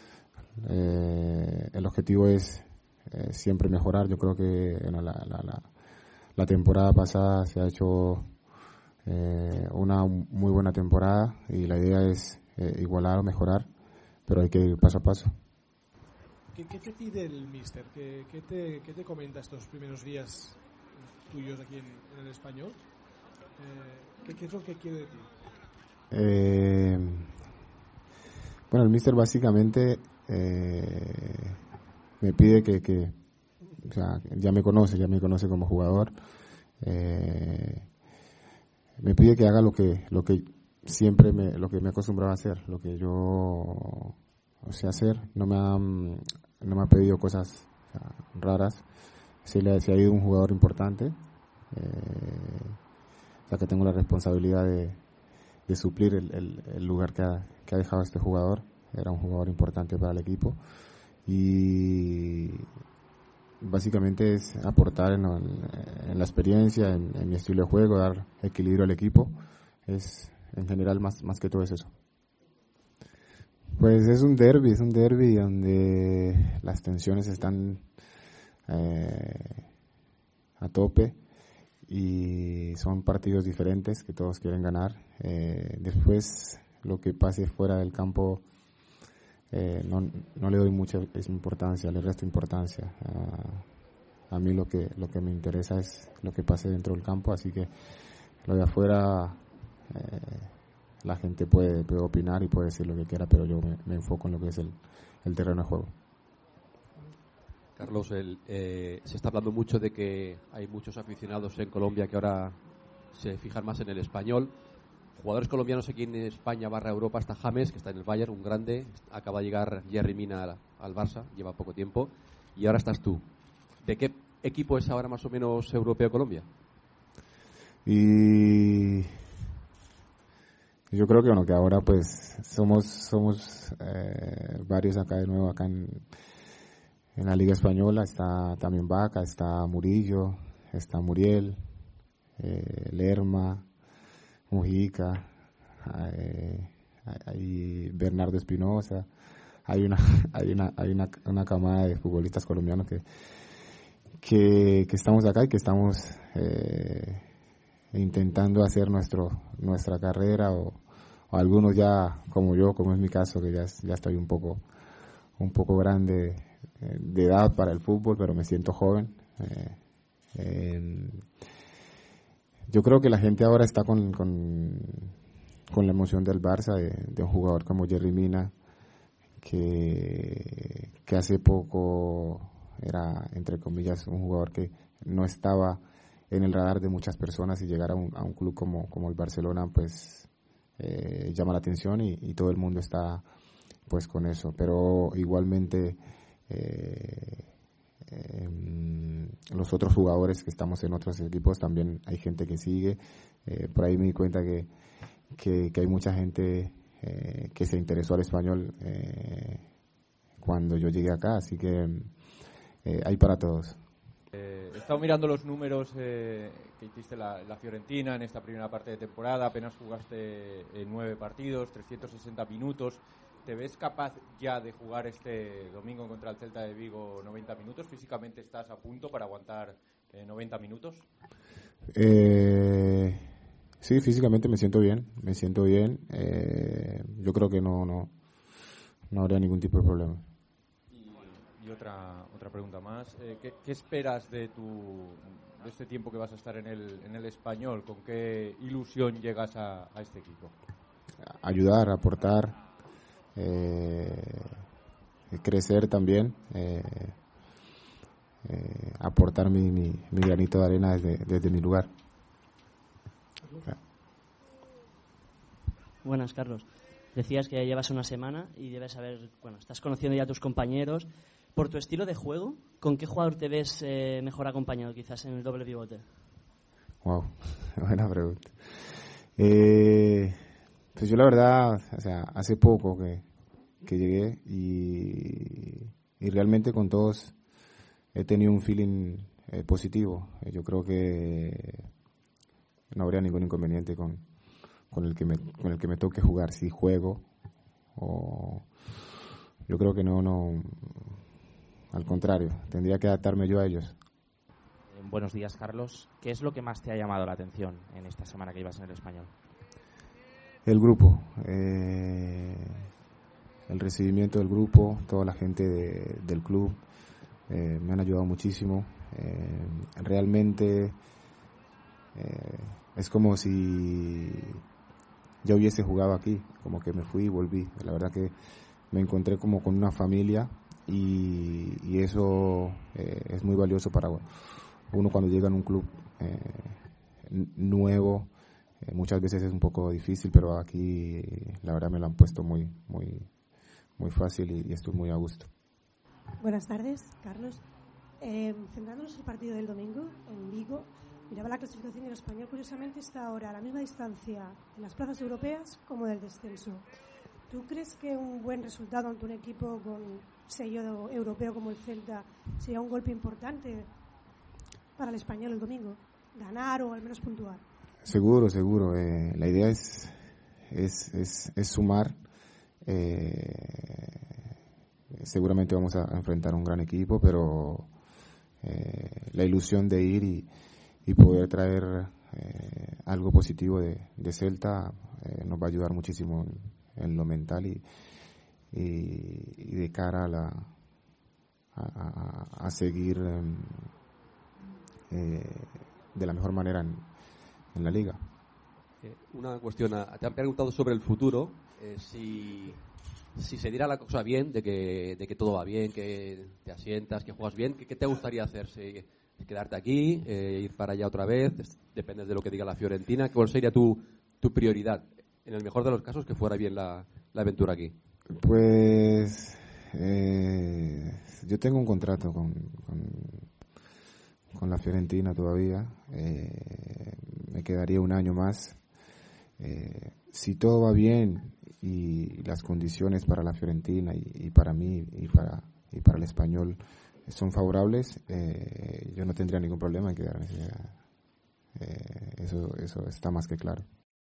El objetivo es siempre mejorar. Yo creo que la temporada pasada se ha hecho una muy buena temporada y la idea es igualar o mejorar, pero hay que ir paso a paso. ¿Qué te pide el míster? ¿Qué te comenta estos primeros días tuyos aquí en el Español? ¿Qué es lo que quiere de ti? Bueno, el míster básicamente me pide que o sea, ya me conoce como jugador. Me pide que haga lo que siempre lo que me he acostumbrado a hacer, lo que yo sé hacer. No me ha pedido cosas raras. Se ha ido un jugador importante, o sea que tengo la responsabilidad de suplir el lugar que ha dejado este jugador. Era un jugador importante para el equipo y básicamente es aportar en la experiencia, en mi estilo de juego, dar equilibrio al equipo. Es en general más que todo es eso. Pues es un derbi donde las tensiones están a tope y son partidos diferentes que todos quieren ganar. Después lo que pase fuera del campo no le doy mucha importancia, le resto importancia. A mí lo que me interesa es lo que pase dentro del campo, así que lo de afuera la gente puede opinar y puede decir lo que quiera, pero yo me enfoco en lo que es el terreno de juego. Carlos, se está hablando mucho de que hay muchos aficionados en Colombia que ahora se fijan más en el Español. Jugadores colombianos aquí en España / Europa está James, que está en el Bayern, un grande. Acaba de llegar Yerry Mina al Barça, lleva poco tiempo. Y ahora estás tú. ¿De qué equipo es ahora más o menos europeo Colombia? Y yo creo que ahora pues somos varios acá de nuevo, acá en la Liga Española. Está también Vaca, está Murillo, está Muriel, Lerma, Mujica, hay Bernardo Espinosa. Hay una camada de futbolistas colombianos que estamos acá y que estamos intentando hacer nuestra carrera, o algunos ya como yo, como es mi caso, que ya estoy un poco grande de edad para el fútbol, pero me siento joven. Yo creo que la gente ahora está con la emoción del Barça, de un jugador como Yerry Mina, que hace poco era, entre comillas, un jugador que no estaba en el radar de muchas personas, y llegar a un club como el Barcelona pues llama la atención y todo el mundo está pues con eso. Pero igualmente los otros jugadores que estamos en otros equipos también hay gente que sigue. Por ahí me di cuenta que hay mucha gente que se interesó al Español cuando yo llegué acá, así que hay para todos. He estado mirando los números que hiciste la Fiorentina en esta primera parte de temporada. Apenas jugaste 9 partidos, 360 minutos. ¿te ves capaz ya de jugar este domingo contra el Celta de Vigo 90 minutos? ¿Físicamente estás a punto para aguantar 90 minutos? Sí, físicamente me siento bien. Yo creo que no habría ningún tipo de problema. Y otra pregunta más. ¿Qué esperas de este tiempo que vas a estar en el Español? ¿Con qué ilusión llegas a este equipo? Ayudar, aportar, crecer también, aportar mi granito de arena desde mi lugar. Buenas, Carlos. Decías que ya llevas una semana y debes saber, estás conociendo ya a tus compañeros. Por tu estilo de juego, ¿con qué jugador te ves mejor acompañado quizás en el doble pivote? Wow, buena pregunta. Pues yo la verdad, hace poco que llegué y realmente con todos he tenido un feeling positivo. Yo creo que no habría ningún inconveniente con el que me toque jugar, si juego o yo creo que no, al contrario, tendría que adaptarme yo a ellos. Buenos días, Carlos. ¿Qué es lo que más te ha llamado la atención en esta semana que llevas en el Español? El grupo, el recibimiento del grupo, toda la gente del club me han ayudado muchísimo. Realmente es como si ya hubiese jugado aquí, como que me fui y volví. La verdad que me encontré como con una familia y eso es muy valioso para uno cuando llega en un club nuevo. Muchas veces es un poco difícil, pero aquí la verdad me lo han puesto muy fácil y estoy muy a gusto. Buenas tardes, Carlos. Centrándonos en el partido del domingo en Vigo, miraba la clasificación en Español. Curiosamente está ahora a la misma distancia en las plazas europeas como del descenso. ¿Tú crees que un buen resultado ante un equipo con sello europeo como el Celta sería un golpe importante para el Español el domingo? Ganar o al menos puntuar. Seguro. La idea es sumar. Seguramente vamos a enfrentar un gran equipo, pero la ilusión de ir y poder traer algo positivo de Celta nos va a ayudar muchísimo en lo mental y de cara a seguir de la mejor manera en la liga. Una cuestión, te han preguntado sobre el futuro, si se diera la cosa bien, de que todo va bien, que te asientas, que juegas bien, ¿qué te gustaría hacer? ¿Quedarte aquí, ir para allá otra vez? Depende de lo que diga la Fiorentina. ¿Cuál sería tu prioridad? En el mejor de los casos, que fuera bien la aventura aquí. Pues yo tengo un contrato con la Fiorentina todavía. Me quedaría un año más. Si todo va bien y las condiciones para la Fiorentina y para mí y para el Español son favorables, yo no tendría ningún problema en quedarme. Eso está más que claro.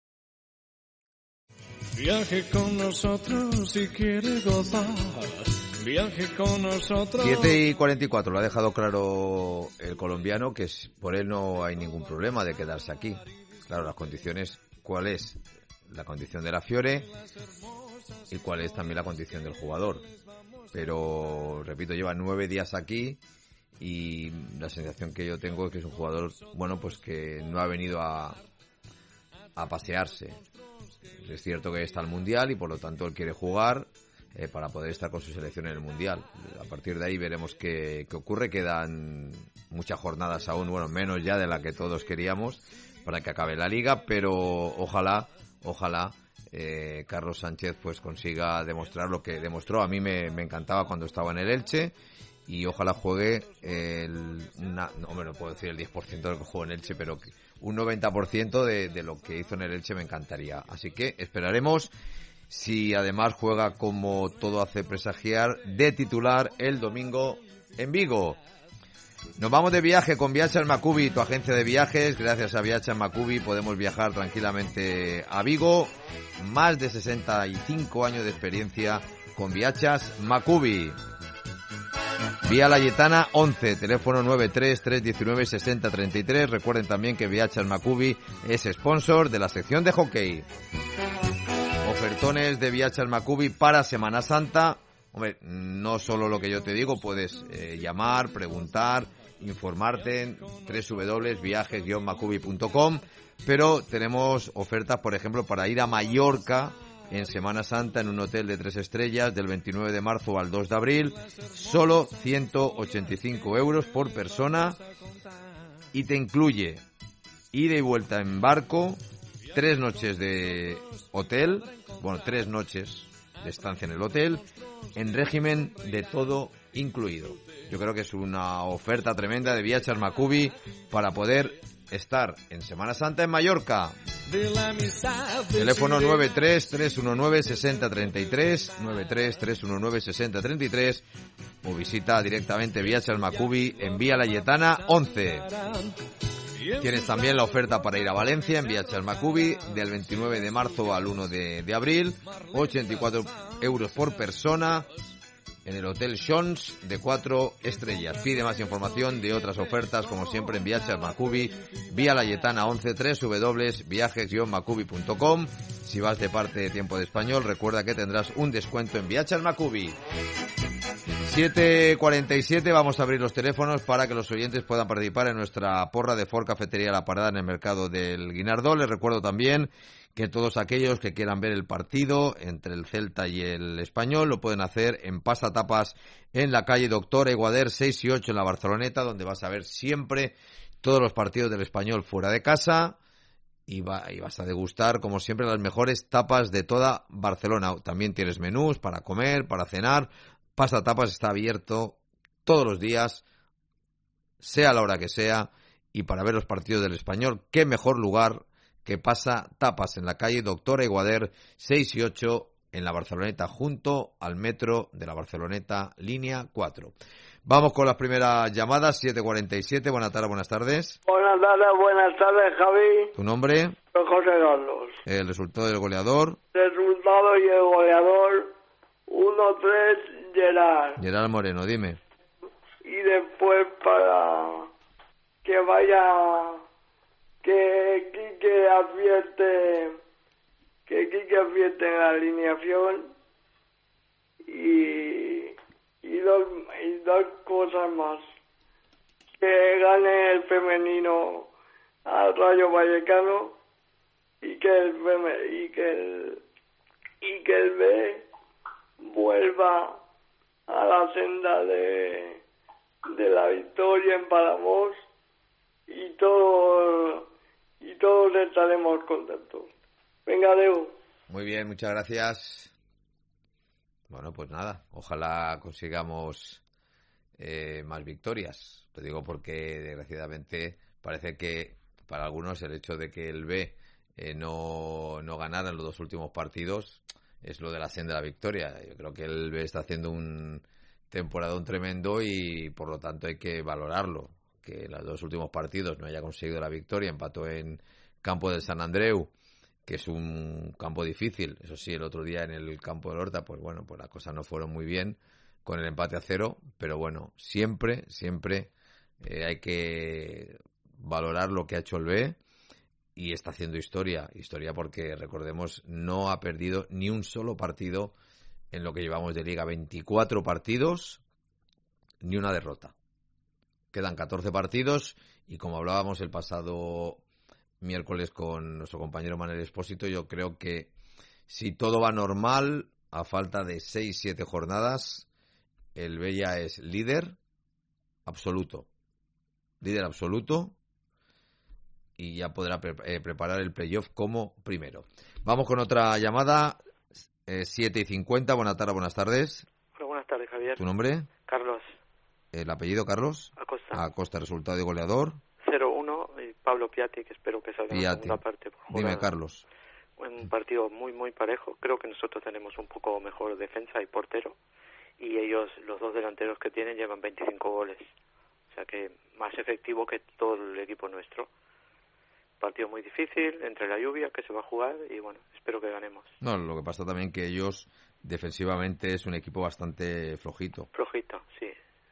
Viaje con nosotros si quiere gozar. Viaje con nosotros. 7:44, lo ha dejado claro el colombiano, que por él no hay ningún problema de quedarse aquí. Claro, las condiciones, ¿cuál es? La condición de la Fiore y cuál es también la condición del jugador. Pero, repito, lleva 9 días aquí y la sensación que yo tengo es que es un jugador, pues que no ha venido a pasearse. Es cierto que está el Mundial y por lo tanto él quiere jugar para poder estar con su selección en el Mundial. A partir de ahí veremos qué ocurre. Quedan muchas jornadas aún, menos ya de la que todos queríamos para que acabe la Liga, pero ojalá Carlos Sánchez pues consiga demostrar lo que demostró. A mí me encantaba cuando estaba en el Elche y ojalá juegue no puedo decir el 10% de lo que juego en Elche, pero un 90% de lo que hizo en el Elche me encantaría. Así que esperaremos si además juega, como todo hace presagiar, de titular el domingo en Vigo. Nos vamos de viaje con Viacha Macubi, tu agencia de viajes. Gracias a Viacha Macubi podemos viajar tranquilamente a Vigo. más de 65 años de experiencia con Viachas Macubi. Vía Layetana 11, teléfono 93-319-6033. Recuerden también que Viachas Macubi es sponsor de la sección de hockey. Ofertones de Viachas Macubi para Semana Santa. Hombre, no solo lo que yo te digo, puedes llamar, preguntar, informarte en www.viajes-macubi.com, pero tenemos ofertas, por ejemplo, para ir a Mallorca en Semana Santa en un hotel de 3 estrellas del 29 de marzo al 2 de abril, solo 185 euros por persona, y te incluye ida y vuelta en barco, 3 noches de hotel, 3 noches de estancia en el hotel, en régimen de todo incluido. Yo creo que es una oferta tremenda de Viachas Macubi para poder estar en Semana Santa en Mallorca. Teléfono 93-319-6033, 93-319-6033, o visita directamente Viachas Macubi en Vía Layetana 11. Tienes también la oferta para ir a Valencia en Viachas Macubi del 29 de marzo al 1 de abril, 84 euros por persona en el Hotel Shons de 4 estrellas. Pide más información de otras ofertas, como siempre, en Viachas Macubi, Vía Layetana 11, www.viajes-macubi.com. Si vas de parte de Tiempo de Español, recuerda que tendrás un descuento en Viachas Macubi. 7:47, vamos a abrir los teléfonos para que los oyentes puedan participar en nuestra porra de Ford Cafetería La Parada en el mercado del Guinardó. Les recuerdo también que todos aquellos que quieran ver el partido entre el Celta y el Español lo pueden hacer en Pasatapas en la calle Doctor Eguader 6 y 8 en la Barceloneta, donde vas a ver siempre todos los partidos del Español fuera de casa y vas a degustar, como siempre, las mejores tapas de toda Barcelona. También tienes menús para comer, para cenar. Pasatapas está abierto todos los días, sea la hora que sea, y para ver los partidos del Español, qué mejor lugar que Pasatapas en la calle Doctor Eguader 6 y 8 en la Barceloneta, junto al metro de la Barceloneta, línea 4. Vamos con las primeras llamadas, 7:47. Buenas tardes. Buenas tardes, Javi. ¿Tu nombre? Soy José Carlos. El resultado del goleador. Resultado y el goleador 1-3, Gerard Moreno, dime. Y después para que vaya, que Quique acierte en la alineación y dos cosas más. Que gane el femenino al Rayo Vallecano y que el B vuelva a la senda de la victoria en Palamos y todos estaremos contentos. Venga, Leo. Muy bien, muchas gracias. Bueno, pues nada, ojalá consigamos más victorias. Te digo porque, desgraciadamente, parece que para algunos el hecho de que el B no ganara en los 2 últimos partidos es lo de la senda de la victoria. Yo creo que el B está haciendo un temporadón tremendo y, por lo tanto, hay que valorarlo. Que en los 2 últimos partidos no haya conseguido la victoria, empató en campo del San Andreu, que es un campo difícil. Eso sí, el otro día en el campo del Horta, pues bueno, pues las cosas no fueron muy bien con el empate a 0, pero bueno, siempre hay que valorar lo que ha hecho el B y está haciendo historia porque, recordemos, no ha perdido ni un solo partido en lo que llevamos de Liga, 24 partidos, ni una derrota. Quedan 14 partidos y, como hablábamos el pasado miércoles con nuestro compañero Manuel Espósito, yo creo que si todo va normal, a falta de 6-7 jornadas, el B ya es líder absoluto y ya podrá preparar el playoff como primero. Vamos con otra llamada, 7:50. Buenas tardes. Hola, buenas tardes, Javier. ¿Tu nombre? Carlos. ¿El apellido, Carlos? Acosta, resultado de goleador. 0-1, y Pablo Piatti, que espero que salga en la segunda parte. Dime, Carlos. Un partido muy parejo. Creo que nosotros tenemos un poco mejor defensa y portero. Y ellos, los 2 delanteros que tienen, llevan 25 goles. O sea que más efectivo que todo el equipo nuestro. partido muy difícil, entre la lluvia que se va a jugar y bueno, espero que ganemos. No, lo que pasa también que ellos defensivamente es un equipo bastante flojito. Flojito, sí.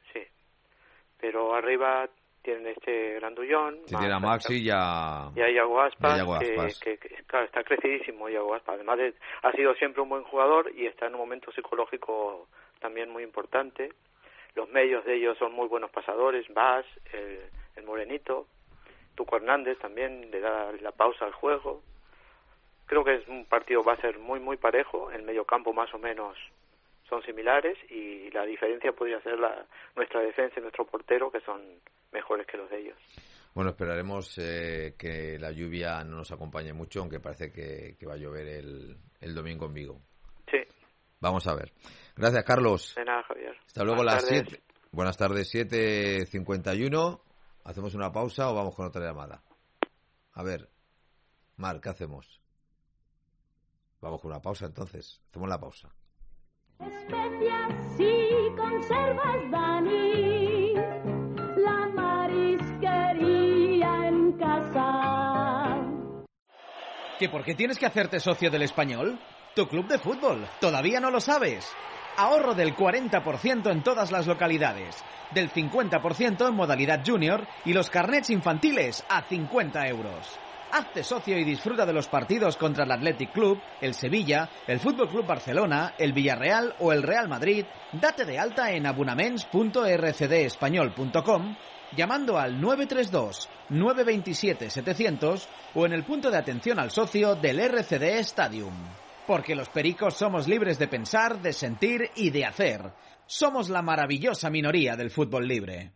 Pero arriba tienen este grandullón. Si tiene a Maxi y a Iago Aspas, que claro, está crecidísimo Iago Aspas. Además ha sido siempre un buen jugador y está en un momento psicológico también muy importante. Los medios de ellos son muy buenos pasadores, Bas, el Morenito, Tuco Hernández también le da la pausa al juego. Creo que es un partido, va a ser muy muy parejo, el mediocampo más o menos son similares y la diferencia podría ser nuestra defensa y nuestro portero, que son mejores que los de ellos. Bueno, esperaremos que la lluvia no nos acompañe mucho, aunque parece que va a llover el domingo en Vigo. Sí. Vamos a ver. Gracias, Carlos. De nada, Javier. Hasta luego, las 7. Buenas tardes, 7:51. ¿Hacemos una pausa o vamos con otra llamada? A ver, Mar, ¿qué hacemos? Vamos con una pausa, entonces. Hacemos la pausa. Especias y conservas, Dani, la marisquería en casa. ¿Que por qué tienes que hacerte socio del Español? Tu club de fútbol. ¿Todavía no lo sabes? Ahorro del 40% en todas las localidades, del 50% en modalidad junior y los carnets infantiles a 50 euros. Hazte socio y disfruta de los partidos contra el Athletic Club, el Sevilla, el Fútbol Club Barcelona, el Villarreal o el Real Madrid. Date de alta en abonaments.rcdespañol.com llamando al 932 927 700 o en el punto de atención al socio del RCD Stadium. Porque los pericos somos libres de pensar, de sentir y de hacer. Somos la maravillosa minoría del fútbol libre.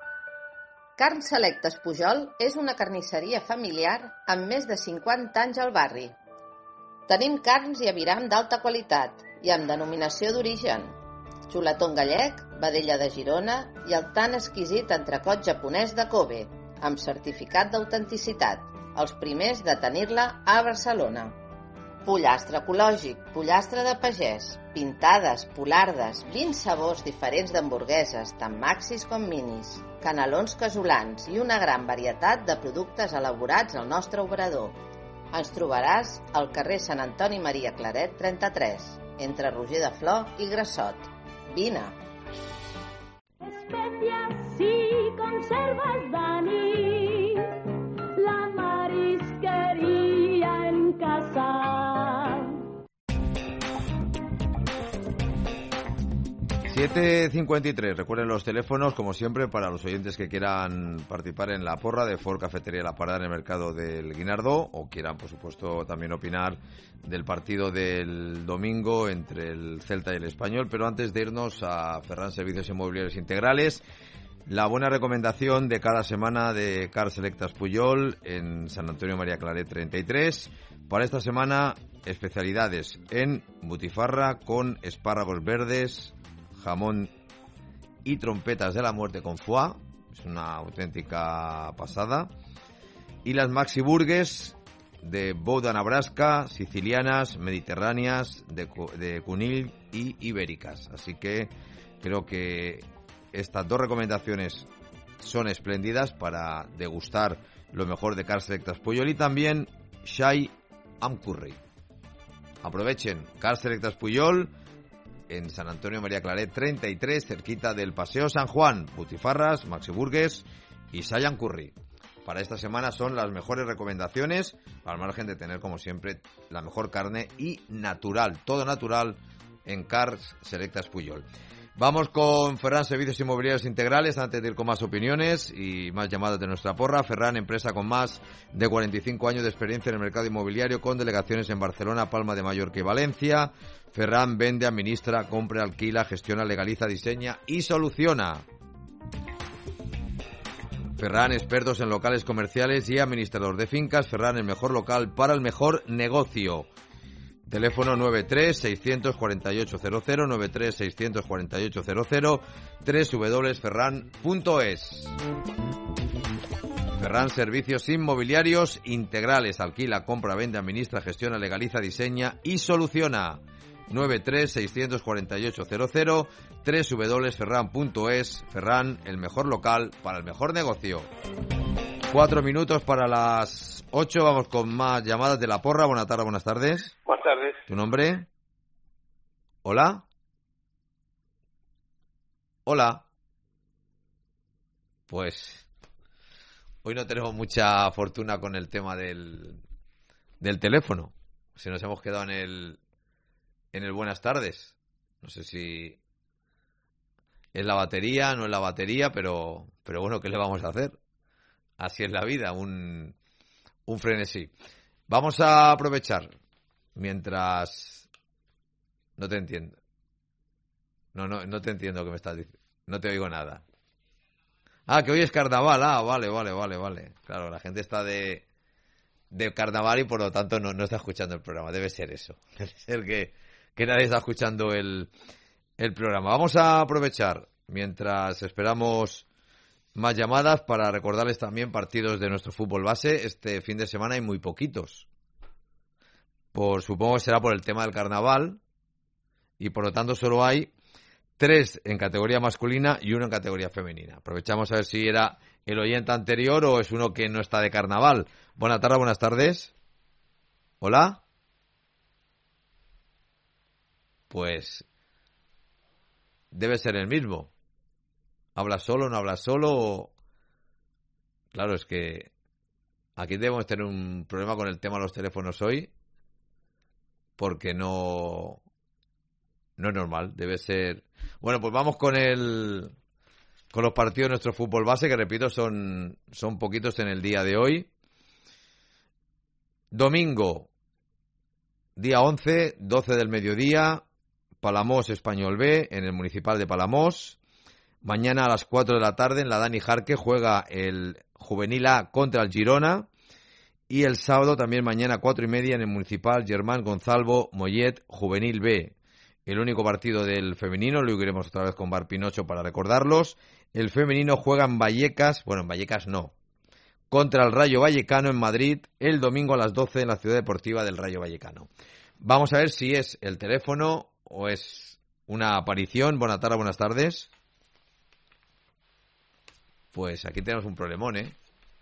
Carn Selectes Pujol és una carnisseria familiar amb més de 50 anys al barri. Tenim carns i aviram d'alta qualitat i amb denominació d'origen. Xuletón gallec, vedella de Girona i el tan exquisit entrecot japonès de Kobe, amb certificat d'autenticitat, els primers de tenir-la a Barcelona. Pollastre ecològic, pollastre de pagès, pintades, polardes, 20 sabors diferents d'hamburgueses, tant maxis com minis, canelons casolans i una gran varietat de productes elaborats al nostre obrador. Ens trobaràs al carrer Sant Antoni Maria Claret 33, entre Roger de Flor i Grassot. Vine! Especias y conservas, Dani, la marisquería en casa. 7:53. Recuerden los teléfonos, como siempre, para los oyentes que quieran participar en la porra de Ford Cafetería La Parada en el mercado del Guinardó o quieran, por supuesto, también opinar del partido del domingo entre el Celta y el Español. Pero antes de irnos a Ferran Servicios Inmobiliarios Integrales, la buena recomendación de cada semana de Car Selectas Pujol en San Antonio María Claret 33. Para esta semana, especialidades en butifarra con espárragos verdes, jamón y trompetas de la muerte con foie, es una auténtica pasada, y las maxi burgers de Bouda Nebraska, sicilianas, mediterráneas, de cunil y ibéricas. Así que creo que estas dos recomendaciones son espléndidas para degustar lo mejor de Car Selectas Pujol y también Shai Am Curry. Aprovechen Car Selectas Pujol en San Antonio María Claret 33, cerquita del Paseo San Juan. Butifarras, maxi burgers y Shai Am Curry. Para esta semana son las mejores recomendaciones, al margen de tener, como siempre, la mejor carne y natural, todo natural en Car Selectas Pujol. Vamos con Ferran Servicios Inmobiliarios Integrales, antes de ir con más opiniones y más llamadas de nuestra porra. Ferran, empresa con más de 45 años de experiencia en el mercado inmobiliario, con delegaciones en Barcelona, Palma de Mallorca y Valencia. Ferran vende, administra, compra, alquila, gestiona, legaliza, diseña y soluciona. Ferran, expertos en locales comerciales y administrador de fincas. Ferran, el mejor local para el mejor negocio. Teléfono 93-648-00, 93-648-00, www.ferran.es. Ferran Servicios Inmobiliarios Integrales. Alquila, compra, vende, administra, gestiona, legaliza, diseña y soluciona. 93-648-00, www.ferran.es. Ferran, el mejor local para el mejor negocio. 4 minutos para las 8. Vamos con más llamadas de la porra. Buenas tardes, buenas tardes. Buenas tardes. ¿Tu nombre? ¿Hola? ¿Hola? Pues hoy no tenemos mucha fortuna con el tema del teléfono. Si nos hemos quedado en el buenas tardes. No sé si es la batería, no es la batería, pero bueno, ¿qué le vamos a hacer? Así es la vida, un frenesí. Vamos a aprovechar mientras... No te entiendo. No te entiendo qué me estás diciendo. No te oigo nada. Ah, que hoy es carnaval. Ah, vale. Claro, la gente está de carnaval y por lo tanto no está escuchando el programa. Debe ser eso. Debe ser que nadie está escuchando el programa. Vamos a aprovechar mientras esperamos más llamadas para recordarles también partidos de nuestro fútbol base. Este fin de semana hay muy poquitos. Supongo que será por el tema del carnaval y por lo tanto solo hay 3 en categoría masculina y 1 en categoría femenina. Aprovechamos a ver si era el oyente anterior o es uno que no está de carnaval. Buenas tardes, buenas tardes. ¿Hola? Pues debe ser el mismo. ¿Habla solo, no habla solo? Claro, es que aquí debemos tener un problema con el tema de los teléfonos hoy, porque no es normal, debe ser... Bueno, pues vamos con los partidos de nuestro fútbol base, que repito, son poquitos en el día de hoy. Domingo, día 11, 12 del mediodía, Palamós Español B, en el Municipal de Palamós. Mañana a las 4 de la tarde en la Dani Jarque juega el Juvenil A contra el Girona. Y el sábado también mañana a 4:30 en el Municipal Germán Gonzalvo Mollet Juvenil B. El único partido del femenino, lo iremos otra vez con Bar Pinocho para recordarlos. El femenino juega en Vallecas, contra el Rayo Vallecano en Madrid el domingo a las 12 en la Ciudad Deportiva del Rayo Vallecano. Vamos a ver si es el teléfono o es una aparición. Buenas tardes, buenas tardes. Pues aquí tenemos un problemón, ¿eh?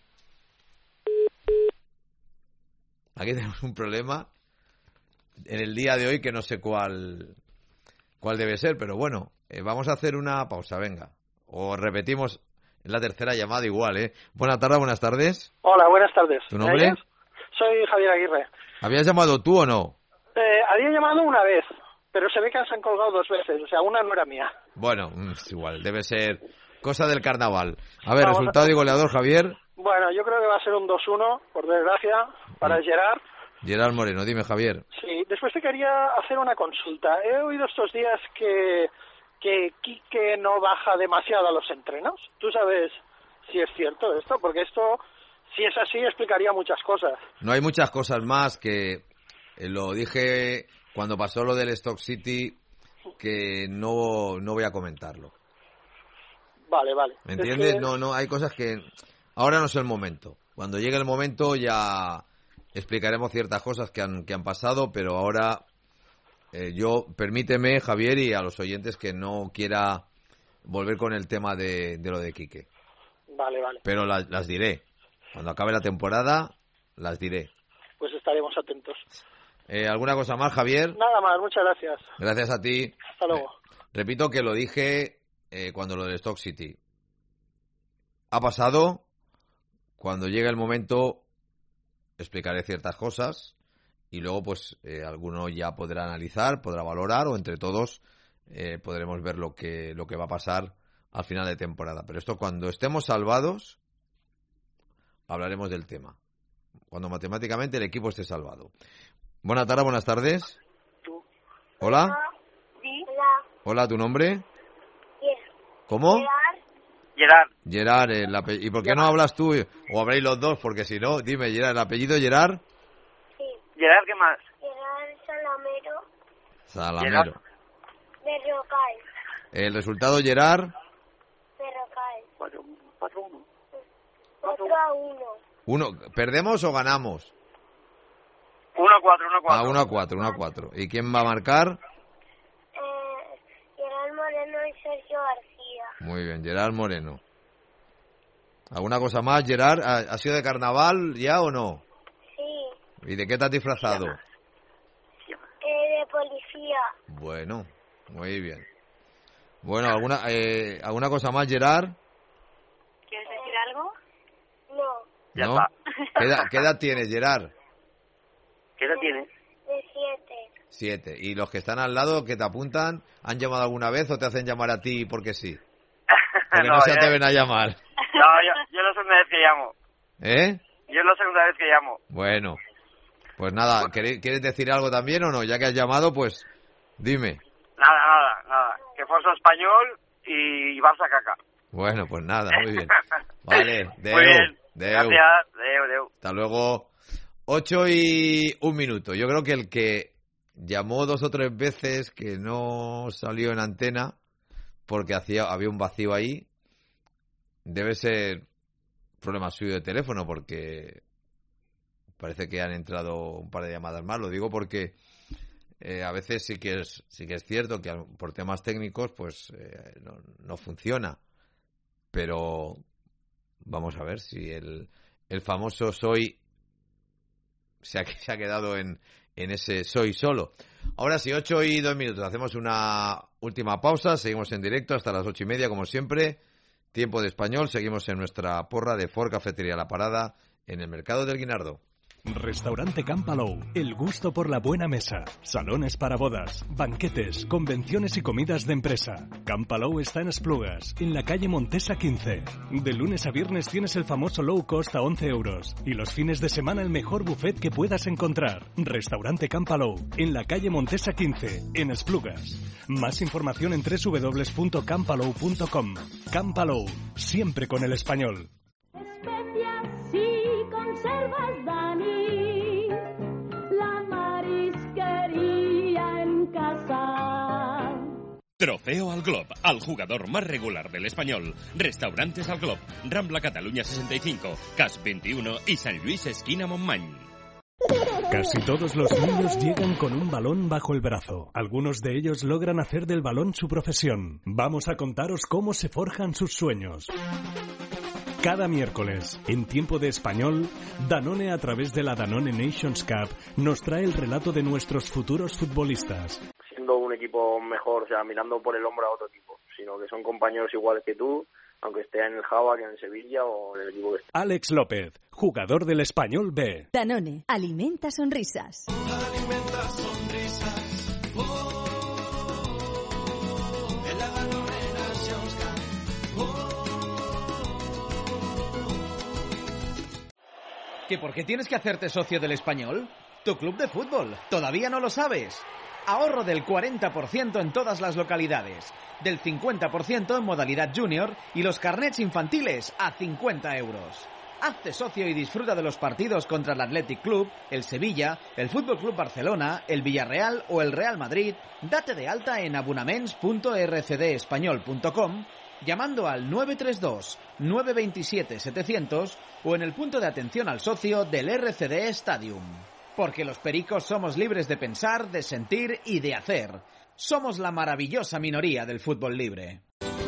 Aquí tenemos un problema en el día de hoy que no sé cuál debe ser, pero bueno, vamos a hacer una pausa, venga. O repetimos en la tercera llamada igual, ¿eh? Buenas tardes, buenas tardes. Hola, buenas tardes. ¿Tu nombre? Soy Javier Aguirre. ¿Habías llamado tú o no? Había llamado una vez, pero se ve que se han colgado 2 veces, o sea, una no era mía. Bueno, es igual, debe ser cosa del carnaval. A ver, resultado y goleador, Javier. Bueno, yo creo que va a ser un 2-1, por desgracia, para Gerard. Gerard Moreno, dime, Javier. Sí, después te quería hacer una consulta. He oído estos días que Quique no baja demasiado a los entrenos. ¿Tú sabes si es cierto esto? Porque esto, si es así, explicaría muchas cosas. No hay muchas cosas más que lo dije cuando pasó lo del Stock City, que no voy a comentarlo. Vale. ¿Me entiendes? No, hay cosas que ahora no es el momento. Cuando llegue el momento ya explicaremos ciertas cosas que han pasado, pero ahora permíteme, Javier, y a los oyentes que no quiera volver con el tema de lo de Quique. Vale. Pero las diré. Cuando acabe la temporada, las diré. Pues estaremos atentos. ¿Alguna cosa más, Javier? Nada más, muchas gracias. Gracias a ti. Hasta luego. Repito que lo dije cuando lo del Stock City. Ha pasado. Cuando llegue el momento explicaré ciertas cosas y luego pues alguno ya podrá analizar, podrá valorar o entre todos podremos ver lo que va a pasar al final de temporada. Pero esto cuando estemos salvados hablaremos del tema. Cuando matemáticamente el equipo esté salvado. Buenas tardes, buenas tardes. Hola. Hola, ¿tu nombre? ¿Cómo? Gerard, ¿y por qué no hablas tú? O habréis los dos, porque si no, dime, Gerard, ¿el apellido Gerard? Sí. Gerard, ¿qué más? Gerard Salamero. Berrocal. ¿El resultado, Gerard? Berrocal. 4-1. 4-1. ¿Perdemos o ganamos? 1-4. Ah, 1-4. ¿Y quién va a marcar? Gerard Moreno y Sergio García. Muy bien, Gerard Moreno. ¿Alguna cosa más, Gerard? ¿Ha sido de carnaval ya o no? Sí. ¿Y de qué te has disfrazado? De policía. Bueno, muy bien. Bueno, ¿alguna cosa más, Gerard? ¿Quieres decir algo? No. Ya ¿No? está. ¿Qué edad tienes, Gerard? ¿Qué edad tienes? De 7. 7. ¿Y los que están al lado, que te apuntan, han llamado alguna vez o te hacen llamar a ti porque sí? Porque no se atreven a llamar. No, yo es la segunda vez que llamo. ¿Eh? Yo es la segunda vez que llamo. Bueno, pues nada, ¿quieres decir algo también o no? Ya que has llamado, pues dime. Nada. Que Forza Español y Barça caca. Bueno, pues nada, muy bien. Vale, Muy bien. Gracias. Deu. Hasta luego. 8:01. Yo creo que el que llamó 2 o 3 veces que no salió en antena porque había un vacío ahí, debe ser problema suyo de teléfono, porque parece que han entrado un par de llamadas más. Lo digo porque a veces sí que es cierto que por temas técnicos pues no funciona, pero vamos a ver si el famoso soy se ha quedado en ese soy solo. Ahora sí, 8:02. Hacemos una última pausa. Seguimos en directo hasta las 8:30, como siempre. Tiempo de Español. Seguimos en nuestra porra de Ford Cafetería La Parada, en el Mercado del Guinardó. Restaurante Camp Palou, el gusto por la buena mesa. Salones para bodas, banquetes, convenciones y comidas de empresa. Camp Palou está en Esplugas, en la calle Montesa 15. De lunes a viernes tienes el famoso low cost a 11 euros. Y los fines de semana el mejor buffet que puedas encontrar. Restaurante Camp Palou, en la calle Montesa 15, en Esplugas. Más información en www.campalou.com. Camp Palou, siempre con el español. Especias y conservas, Dani, la marisquería en casa. Trofeo al Glob, al jugador más regular del Español. Restaurantes al Glob, Rambla Cataluña 65, CAS 21 y San Luis esquina Montmany. Casi todos los niños llegan con un balón bajo el brazo. Algunos de ellos logran hacer del balón su profesión. Vamos a contaros cómo se forjan sus sueños. Cada miércoles, en Tiempo de Español, Danone, a través de la Danone Nations Cup, nos trae el relato de nuestros futuros futbolistas. Siendo un equipo mejor, o sea, mirando por el hombro a otro equipo, sino que son compañeros iguales que tú, aunque esté en el Java, que en el Sevilla o en el equipo que esté. Alex López, jugador del Español B. Danone, alimenta sonrisas. Alimenta sonrisas. En la Danone Nations Cup. ¿Que por qué tienes que hacerte socio del Español? Tu club de fútbol. ¿Todavía no lo sabes? Ahorro del 40% en todas las localidades, del 50% en modalidad junior y los carnets infantiles a 50 euros. Hazte socio y disfruta de los partidos contra el Athletic Club, el Sevilla, el Fútbol Club Barcelona, el Villarreal o el Real Madrid. Date de alta en abonaments.rcdespañol.com llamando al 932 927 700 o en el punto de atención al socio del RCD Stadium. Porque los pericos somos libres de pensar, de sentir y de hacer. Somos la maravillosa minoría del fútbol libre.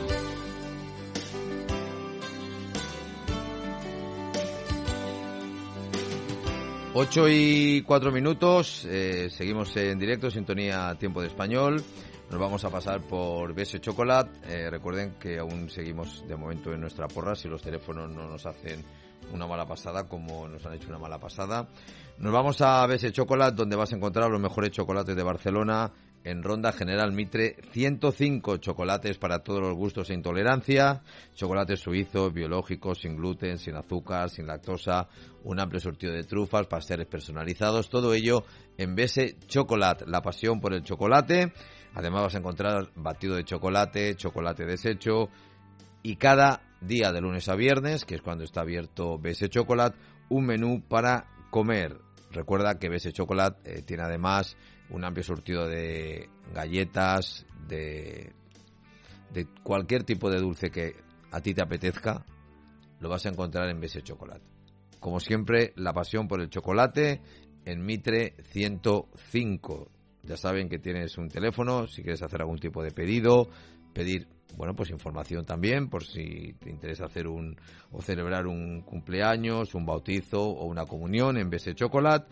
Ocho y 4 minutos, seguimos en directo, sintonía Tiempo de Español. Nos vamos a pasar por BS Chocolate. Recuerden que aún seguimos de momento en nuestra porra, si los teléfonos no nos hacen una mala pasada como nos han hecho una mala pasada. Nos vamos a BS Chocolate, donde vas a encontrar los mejores chocolates de Barcelona, en Ronda General Mitre 105. Chocolates para todos los gustos e intolerancia, chocolates suizos, biológicos, sin gluten, sin azúcar, sin lactosa, un amplio surtido de trufas, pasteles personalizados, todo ello en BS Chocolate, la pasión por el chocolate. Además vas a encontrar batido de chocolate, chocolate deshecho, y cada día de lunes a viernes, que es cuando está abierto BS Chocolate, un menú para comer. Recuerda que BS Chocolate tiene además un amplio surtido de galletas, de cualquier tipo de dulce que a ti te apetezca, lo vas a encontrar en BS Chocolate. Como siempre, la pasión por el chocolate en Mitre 105. Ya saben que tienes un teléfono, si quieres hacer algún tipo de pedido, pedir, bueno, pues información también, por si te interesa hacer o celebrar un cumpleaños, un bautizo o una comunión en BS Chocolate.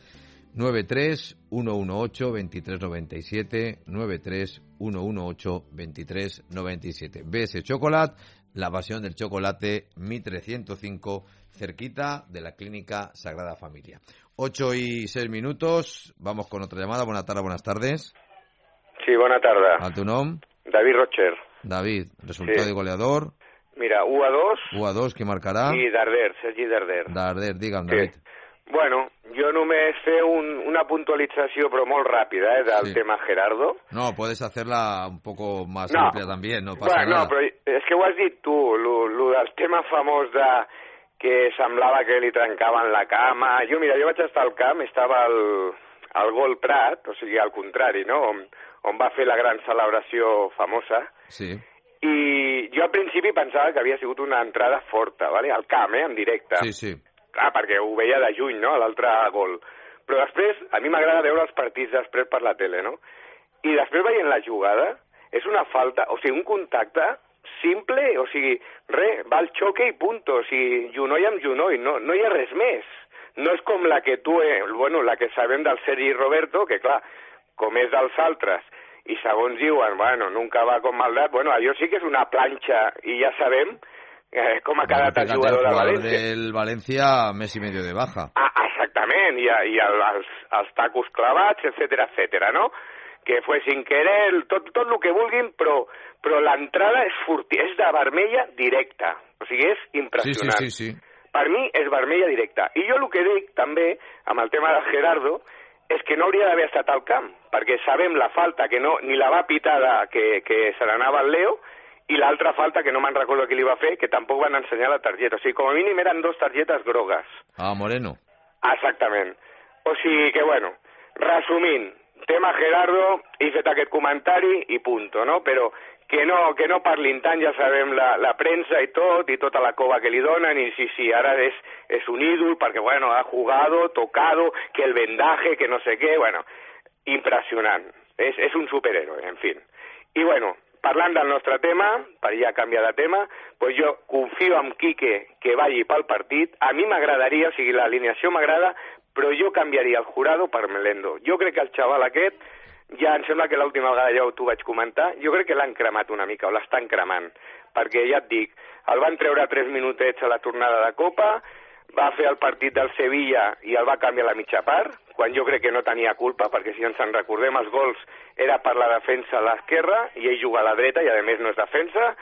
93-118-2397, 93-118-2397. BS Chocolate, la pasión del chocolate, Mitre 105, cerquita de la Clínica Sagrada Familia. 8:06, vamos con otra llamada. Buenas tardes. Sí, bona tarda. ¿A tu nom? David Rocher. David, resultado de goleador. Mira, 1-2. 1-2, qui marcarà? I Darder, Sergi Darder. Darder, digue'm, David. Bueno, jo només fer una puntualització, però molt ràpida, del tema Gerardo. No, puedes hacerla un poco más amplia también, no pasa nada. No, però és que ho has dit tu, lo del tema famós de que semblava que li trencaven la cama. Jo vaig estar al camp, estava al Gol Prat, o sigui, al contrari, no?, on va fer la gran celebració famosa. Sí. I jo al principi pensava que havia sigut una entrada forta, ¿vale? Al camp, en directe. Sí, sí. Clar, perquè ho veia de juny, no?, l'altre gol. Però després, a mi m'agrada veure els partits després per la tele, no? I després veient la jugada, és una falta, o sigui, un contacte simple, o sigui, va al xoque i punto, o sigui, genoll amb genoll, no hi ha res més. No és com la que la que sabem del Sergi Roberto, que clar, com és dels altres, i segons diuen, nunca va con maldad, allò sí que és una planxa, i ja sabem com ha quedat el jugador del València. Del València, mes y medio de baja. Exactament, i els tacos clavats, etcètera, no? Que fue sin querer, tot el que vulguin, però l'entrada és de vermella directa. O sigui, és impressionant. Sí. Per mi és vermella directa. I jo el que dic, també, amb el tema de Gerardo, és que no hauria d'haver estat al camp, perquè sabem la falta que ni la va pitar que se n'anava al Leo, i l'altra falta, que no me'n recordo qui li va fer, que tampoc van ensenyar la targeta. O sigui, com a mínim eren 2 targetes grogues. Moreno. Exactament. O sigui que, resumint, tema Gerardo, he fet aquest comentari i punto, no? Però que no parlin tant, ja sabem la premsa i tota la cova que li donen, i sí, ara és un ídol, perquè, ha jugado, tocado, que el vendaje, que no sé què, impressionant. És un superhéroe, en fin. I, parlant del nostre tema, per ja canviar de tema, doncs jo confio en Quique que vagi pel partit. A mi m'agradaria, o sigui, l'alineació m'agrada, però jo canviaria el Jurado per Melendo. Jo crec que el xaval aquest, ja em sembla que l'última vegada ja t'ho vaig comentar, jo crec que l'han cremat una mica, o l'estan cremant, perquè ja et dic, el van treure 3 minutets a la tornada de Copa, va fer el partit del Sevilla i el va canviar a la mitja part, quan jo crec que no tenia culpa, perquè si ens en recordem, els gols era per la defensa a l'esquerra i ell juga a la dreta i a més no és defensa.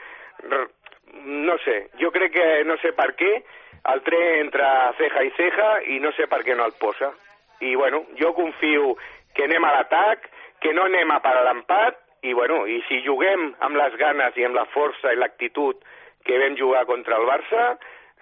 No sé, jo crec que no sé per què el tren entre ceja i ceja i no sé per què no el posa. I jo confio que anem a l'atac, que no anem a parar l'empat i si juguem amb les ganes i amb la força i l'actitud que vam jugar contra el Barça,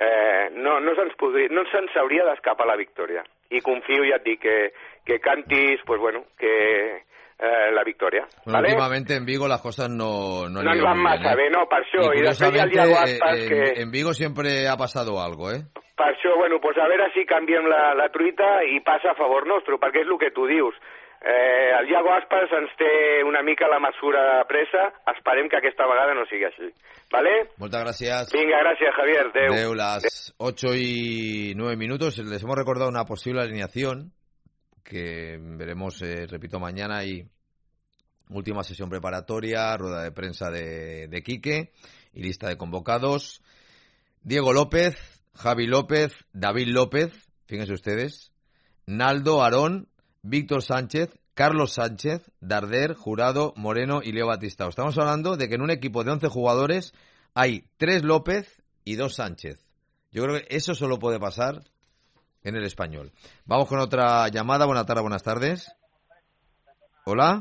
no se'ns hauria d'escapar la victòria. I confio, ja et dic, que cantis, que la victòria. ¿Vale? Últimamente en Vigo las cosas no ens van massa bé, no, per això. Y curiosamente, en Vigo siempre ha pasado algo, ¿eh? Per això, pues a veure si canviem la truita i passa a favor nostre, perquè és el que tu dius. El Iago Aspas ens té una mica la mesura presa, esperem que aquesta vegada no sigui així. ¿Vale? Muchas gracias. Venga, gracias, Javier. Adeu, las 8:09. Les hemos recordado una posible alineación que veremos, repito, mañana. Y última sesión preparatoria, rueda de prensa de Quique y lista de convocados. Diego López, Javi López, David López, fíjense ustedes, Naldo, Aarón, Víctor Sánchez, Carlos Sánchez, Darder, Jurado, Moreno y Leo Batistao. Estamos hablando de que en un equipo de 11 jugadores hay 3 López y 2 Sánchez. Yo creo que eso solo puede pasar en el Español. Vamos con otra llamada. Buenas tardes. Hola.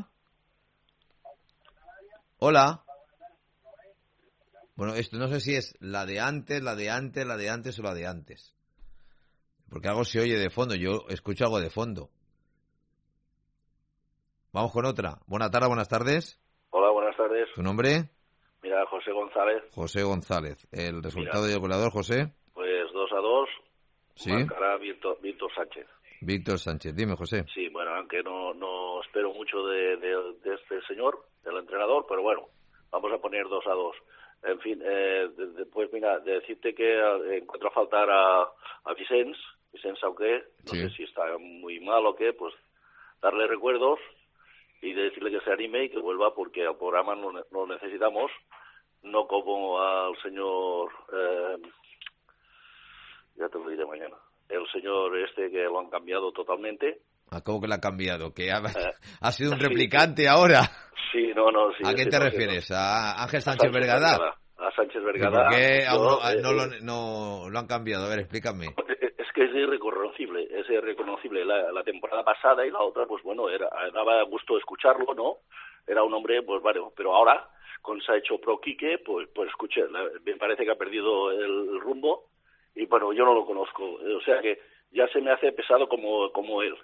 Hola. Bueno, esto no sé si es la de antes o la de antes. Porque algo se oye de fondo. Yo escucho algo de fondo. Vamos con otra. Buenas tardes. Hola, buenas tardes. ¿Tu nombre? Mira, José González. José González. ¿El resultado del goleador, José? Pues 2-2. Sí. Marcará Víctor Sánchez. Víctor Sánchez, dime, José. Sí, bueno, aunque no espero mucho de este señor, del entrenador, pero bueno, vamos a poner 2-2. En fin, pues mira, decirte que encuentro a faltar a Vicens Sauqué, no sé si está muy mal o qué, pues darle recuerdos y decirle que se anime y que vuelva, porque al programa lo necesitamos, no como al señor, ya te lo diré mañana, el señor que lo han cambiado totalmente. ¿Cómo que lo ha cambiado? ¿Que ha sido un replicante ahora? Sí, sí. ¿A qué te refieres? ¿A Ángel Sánchez Vergada? A Sánchez Vergada. ¿Por qué no lo han cambiado? A ver, explícame. Es que es irreconocible. La temporada pasada y la otra, pues bueno, daba gusto escucharlo, ¿no? Era un hombre, pues vale, pero ahora, con se ha hecho pro Quique, pues escuché, me parece que ha perdido el rumbo y bueno, yo no lo conozco. O sea que ya se me hace pesado como él.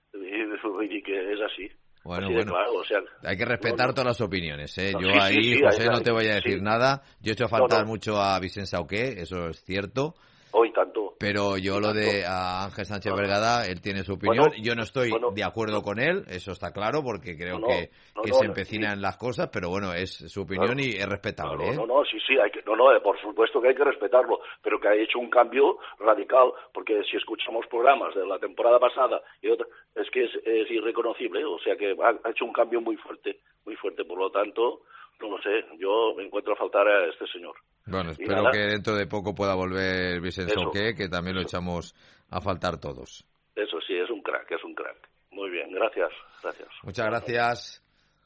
Y que es así. Bueno, claro, o sea, hay que respetar todas las opiniones, ¿eh? Yo sí, José, no te voy a decir nada. Yo he hecho faltar mucho a Vicens Sauqué, eso es cierto. Hoy tanto. Pero yo lo de a Ángel Sánchez Vergada, él tiene su opinión. Yo no estoy de acuerdo con él, eso está claro, porque creo que se empecina en las cosas, pero bueno, es su opinión y es respetable. Sí, por supuesto que hay que respetarlo, pero que ha hecho un cambio radical, porque si escuchamos programas de la temporada pasada y otra, es que es irreconocible, o sea que ha hecho un cambio muy fuerte, por lo tanto, no lo sé, yo me encuentro a faltar a este señor. Bueno, espero que dentro de poco pueda volver Vicens Sauqué, que también lo echamos a faltar todos. Eso sí, es un crack. Muy bien, gracias. Muchas gracias.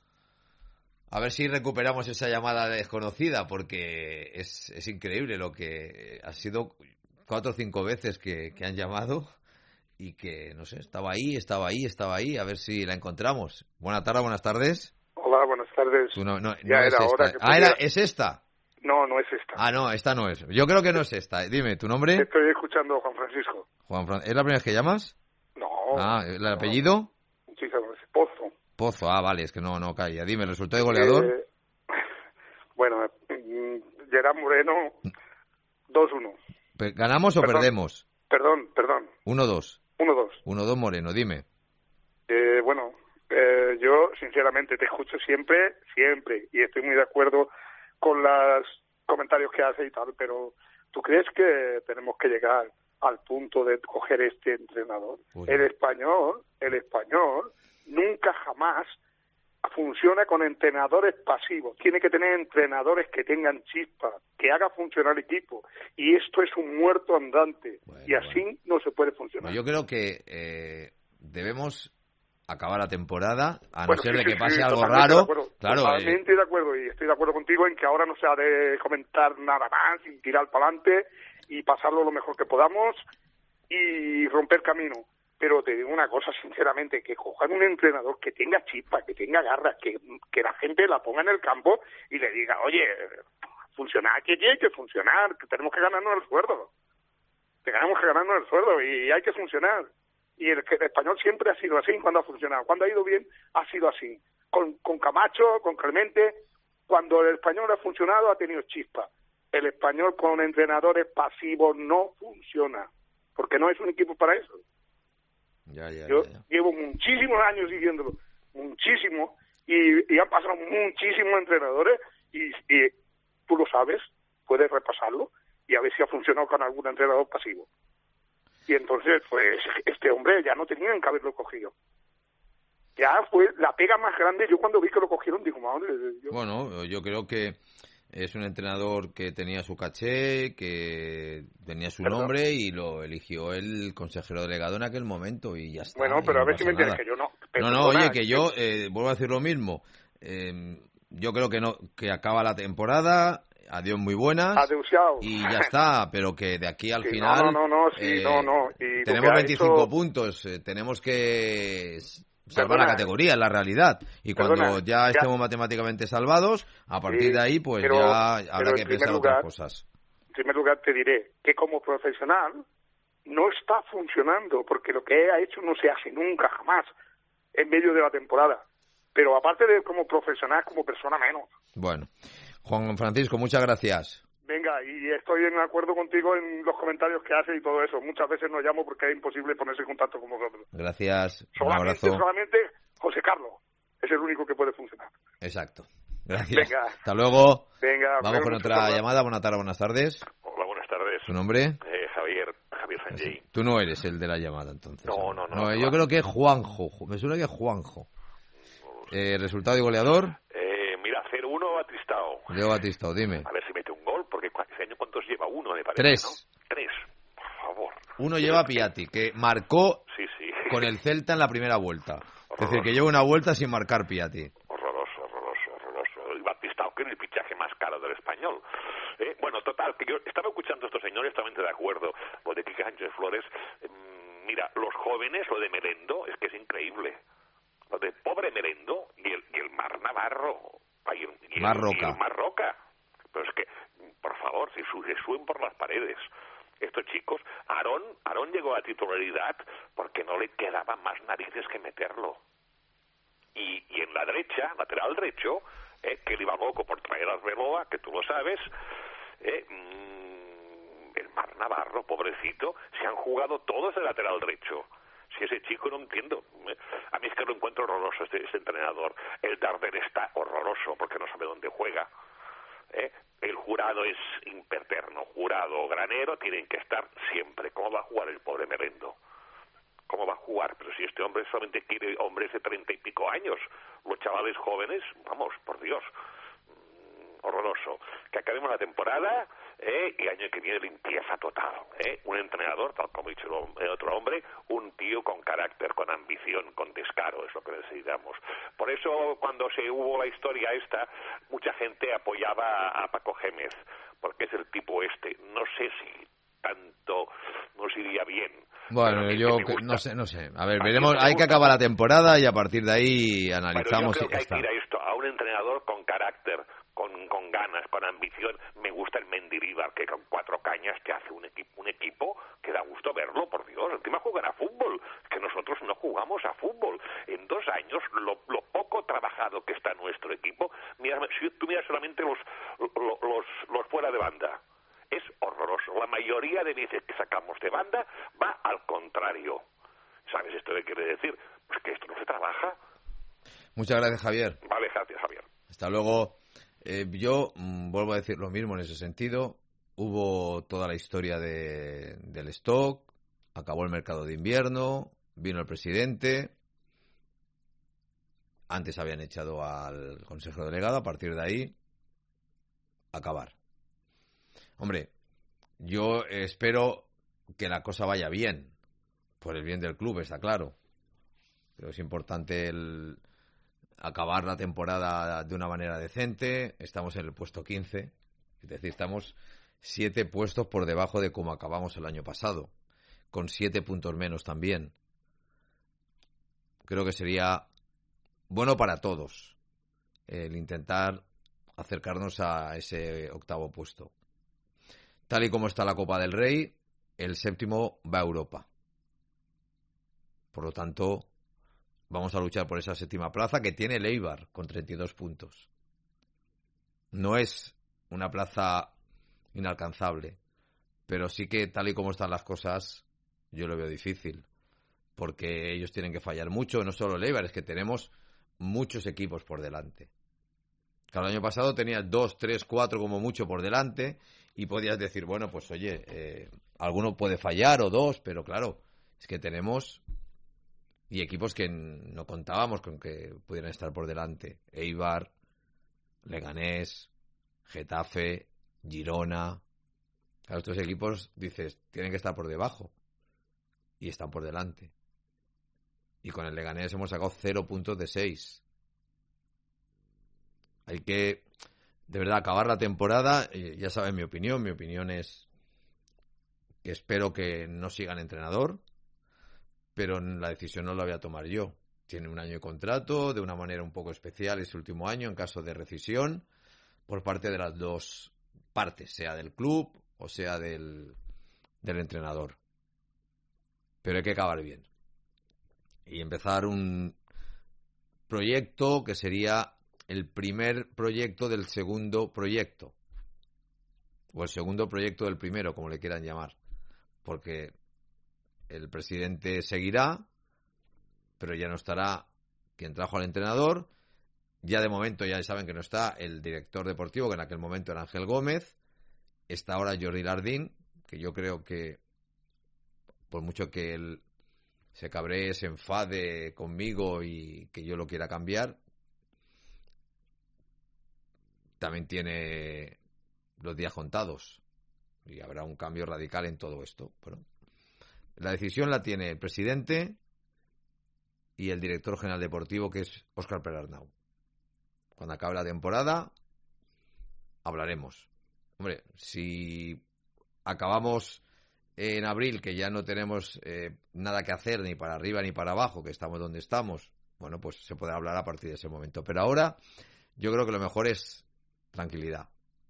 A ver si recuperamos esa llamada desconocida, porque es increíble lo que ha sido 4 o 5 veces que han llamado y que, no sé, estaba ahí, a ver si la encontramos. Buenas tardes. Hola, buenas tardes. ¿Es esta? No, no es esta. No, esta no es. Yo creo que no es esta. Dime, ¿tu nombre? Estoy escuchando a Juan Francisco. ¿Es la primera vez que llamas? No. ¿El apellido? Sí, Pozo. Pozo, vale, es que no caía. Dime, ¿el resultado de goleador? Bueno, Gerard Moreno, 2-1. ¿Ganamos o perdemos? Perdón. 1-2. 1-2. 1-2 Moreno, dime. Yo, sinceramente, te escucho siempre, y estoy muy de acuerdo con los comentarios que hace y tal, pero ¿tú crees que tenemos que llegar al punto de coger este entrenador? El español nunca jamás funciona con entrenadores pasivos. Tiene que tener entrenadores que tengan chispa, que haga funcionar el equipo. Y esto es un muerto andante. Y así no se puede funcionar. Yo creo que debemos acabar la temporada, a no ser de que pase algo raro. Claro, totalmente de acuerdo, y estoy de acuerdo contigo en que ahora no se ha de comentar nada más, y tirar para adelante y pasarlo lo mejor que podamos y romper camino. Pero te digo una cosa, sinceramente, que cojan un entrenador que tenga chispa, que tenga garras, que la gente la ponga en el campo y le diga, oye, funcionar, que tiene que funcionar, que tenemos que ganarnos el sueldo. Y hay que funcionar. Y el español siempre ha sido así cuando ha funcionado. Cuando ha ido bien, ha sido así. Con Camacho, con Clemente, cuando el español ha funcionado, ha tenido chispa. El español con entrenadores pasivos no funciona, porque no es un equipo para eso. Yo llevo muchísimos años siguiéndolo, muchísimo, y han pasado muchísimos entrenadores, y tú lo sabes, puedes repasarlo, y a ver si ha funcionado con algún entrenador pasivo. Y entonces, pues, este hombre ya no tenían que haberlo cogido. Ya fue la pega más grande. Yo cuando vi que lo cogieron, digo, madre de Dios. Bueno, yo creo que es un entrenador que tenía su caché, que tenía su nombre y lo eligió el consejero delegado en aquel momento y ya está. Bueno, pero a ver si me entiendes, que yo no. Oye, que yo vuelvo a decir lo mismo. Yo creo que acaba la temporada. Adiós, muy buenas. Adeusiao. Y ya está, pero que de aquí al final... No. Y tenemos 25 puntos, tenemos que salvar la categoría, en la realidad. Y cuando ya estemos matemáticamente salvados, a partir de ahí, pues ya habrá que pensar otras cosas. En primer lugar, te diré que como profesional no está funcionando, porque lo que ha hecho no se hace nunca, jamás, en medio de la temporada. Pero aparte de como profesional, como persona menos. Bueno. Juan Francisco, muchas gracias. Venga, y estoy en acuerdo contigo en los comentarios que haces y todo eso. Muchas veces no llamo porque es imposible ponerse en contacto con vosotros. Gracias, un abrazo. Solamente José Carlos es el único que puede funcionar. Exacto. Gracias. Venga. Hasta luego. Venga. Vamos con otra llamada. Buenas tardes, buenas tardes. Hola, buenas tardes. ¿Tu nombre? Javier Sanjay. Tú no eres el de la llamada, entonces. No. Yo creo que es Juanjo. Me suena que es Juanjo. ¿Resultado y goleador? Mira, 0-1 Batistao. Leo Batistao, dime. A ver si mete un gol, porque ese año ¿cuántos lleva? Uno, me parece, 3. ¿no? 3, por favor. Uno lleva Piatti, que marcó Sí. con el Celta en la primera vuelta. Es decir, que lleva una vuelta sin marcar Piatti. Horroroso. Y Batistao, que es el fichaje más caro del Español. Bueno, total, que yo estaba escuchando a estos señores, totalmente de acuerdo. Lo de Quique Sánchez Flores. Mira, los jóvenes, lo de Merendo, es que es increíble. Lo de pobre Merendo y el Mar Navarro. Y el Mar Roca. Pero es que, por favor, se suben por las paredes. Estos chicos, Aarón llegó a titularidad porque no le quedaba más narices que meterlo. Y en la derecha, lateral derecho, que le iba loco por traer a Arbeloa, que tú lo sabes, el Mar Navarro, pobrecito, se han jugado todos de lateral derecho. Si ese chico no entiendo, a mí es que lo encuentro horroroso este entrenador. El Darder está horroroso porque no sabe dónde juega. El Jurado es imperterno, Jurado, Granero, tienen que estar siempre. ¿Cómo va a jugar el pobre Merendo? ¿Cómo va a jugar? Pero si este hombre solamente quiere hombres de 30 y pico años, los chavales jóvenes, vamos, por Dios, horroroso. Que acabemos la temporada y año que viene limpieza total. Un entrenador, tal como ha dicho el otro hombre, un tío con carácter, con ambición, con descaro, es lo que necesitamos. Por eso, cuando se hubo la historia esta, mucha gente apoyaba a Paco Gémez, porque es el tipo este. No sé si tanto nos iría bien. Bueno, yo no sé. A ver, veremos, hay que acabar la temporada y a partir de ahí analizamos. Pero yo creo que hay que ir a esto, a un entrenador con carácter, con ganas, con ambición. Me gusta el Mendilibar, que con 4 cañas te hace un equipo que da gusto verlo, por Dios. Encima jugar a fútbol, que nosotros no jugamos a fútbol. En 2 años, lo poco trabajado que está nuestro equipo, mira, si tú miras solamente los fuera de banda, es horroroso. La mayoría de veces que sacamos de banda va al contrario. ¿Sabes esto qué quiere decir? Pues que esto no se trabaja. Muchas gracias, Javier. Vale, gracias, Javier. Hasta luego. Yo vuelvo a decir lo mismo en ese sentido. Hubo toda la historia del stock, acabó el mercado de invierno, vino el presidente, antes habían echado al consejo delegado, a partir de ahí, acabar. Hombre, yo espero que la cosa vaya bien, por el bien del club, está claro. Pero es importante acabar la temporada de una manera decente. Estamos en el puesto 15, es decir, estamos 7 puestos por debajo de como acabamos el año pasado, con 7 puntos menos también. Creo que sería bueno para todos el intentar acercarnos a ese 8º puesto. Tal y como está la Copa del Rey, el 7º va a Europa. Por lo tanto, vamos a luchar por esa 7ª plaza que tiene el Eibar con 32 puntos. No es una plaza inalcanzable, pero sí que tal y como están las cosas, yo lo veo difícil, porque ellos tienen que fallar mucho, no solo el Eibar, es que tenemos muchos equipos por delante. Cada año pasado tenías 2, 3, 4 como mucho por delante y podías decir, bueno, pues oye, alguno puede fallar o 2, pero claro, es que tenemos y equipos que no contábamos con que pudieran estar por delante. Eibar, Leganés, Getafe, Girona. Claro, estos equipos, dices, tienen que estar por debajo y están por delante. Y con el Leganés hemos sacado 0 puntos de 6. Hay que, de verdad, acabar la temporada. Ya saben mi opinión. Mi opinión es que espero que no sigan entrenador, pero la decisión no la voy a tomar yo. Tiene un año de contrato, de una manera un poco especial ese último año, en caso de rescisión, por parte de las dos partes, sea del club o sea del entrenador. Pero hay que acabar bien. Y empezar un proyecto que sería el primer proyecto del segundo proyecto. o el segundo proyecto del primero, como le quieran llamar, porque el presidente seguirá, pero ya no estará quien trajo al entrenador. Ya de momento ya saben que no está el director deportivo, que en aquel momento era Ángel Gómez. Está ahora Jordi Lardín, que yo creo que, por mucho que él se cabree, se enfade conmigo y que yo lo quiera cambiar, también tiene los días contados y habrá un cambio radical en todo esto. Bueno, la decisión la tiene el presidente y el director general deportivo, que es Óscar Perarnau. Cuando acabe la temporada hablaremos. Hombre, si acabamos en abril, que ya no tenemos nada que hacer ni para arriba ni para abajo, que estamos donde estamos, bueno, pues se podrá hablar a partir de ese momento. Pero ahora yo creo que lo mejor es tranquilidad.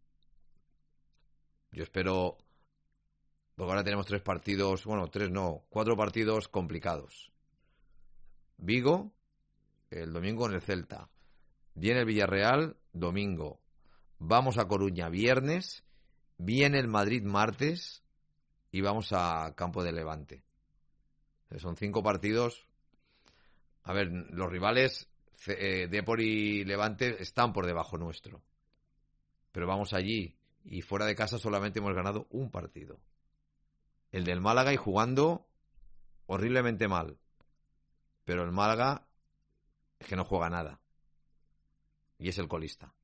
Yo espero, porque ahora tenemos 3 partidos, bueno, 3 no, 4 partidos complicados. Vigo, el domingo en el Celta. Viene el Villarreal, domingo. Vamos a Coruña, viernes. Viene el Madrid, martes. Y vamos a Campo de Levante. Son 5 partidos. A ver, los rivales, Depor y Levante, están por debajo nuestro. Pero vamos allí. Y fuera de casa solamente hemos ganado un partido. El del Málaga, y jugando horriblemente mal. Pero el Málaga es que no juega nada. Y es el colista.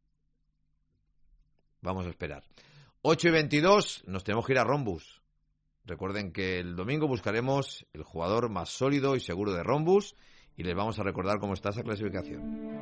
Vamos a esperar. 8:22, nos tenemos que ir a Rombus. Recuerden que el domingo buscaremos el jugador más sólido y seguro de Rombus y les vamos a recordar cómo está esa clasificación.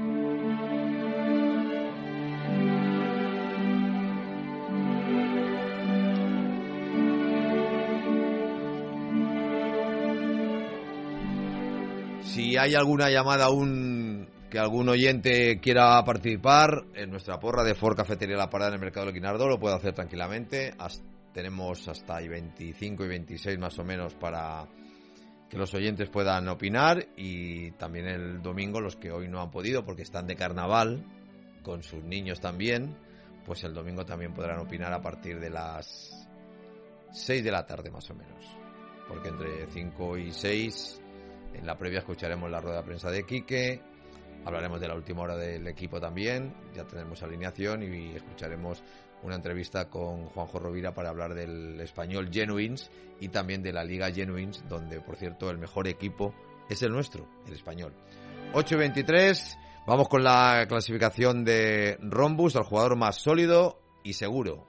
Si hay alguna llamada que algún oyente quiera participar en nuestra porra de Ford Cafetería La Parada en el Mercado del Guinardó, lo puede hacer tranquilamente. Tenemos hasta el 25 y 26 más o menos para que los oyentes puedan opinar, y también el domingo los que hoy no han podido porque están de carnaval con sus niños también, pues el domingo también podrán opinar a partir de las 6 de la tarde más o menos, porque entre 5 y 6 en la previa escucharemos la rueda de prensa de Quique, hablaremos de la última hora del equipo también, ya tenemos alineación, y escucharemos una entrevista con Juanjo Rovira para hablar del Español Genuins y también de la Liga Genuins, donde, por cierto, el mejor equipo es el nuestro, el Español. 8:23, vamos con la clasificación de Rombus, al jugador más sólido y seguro.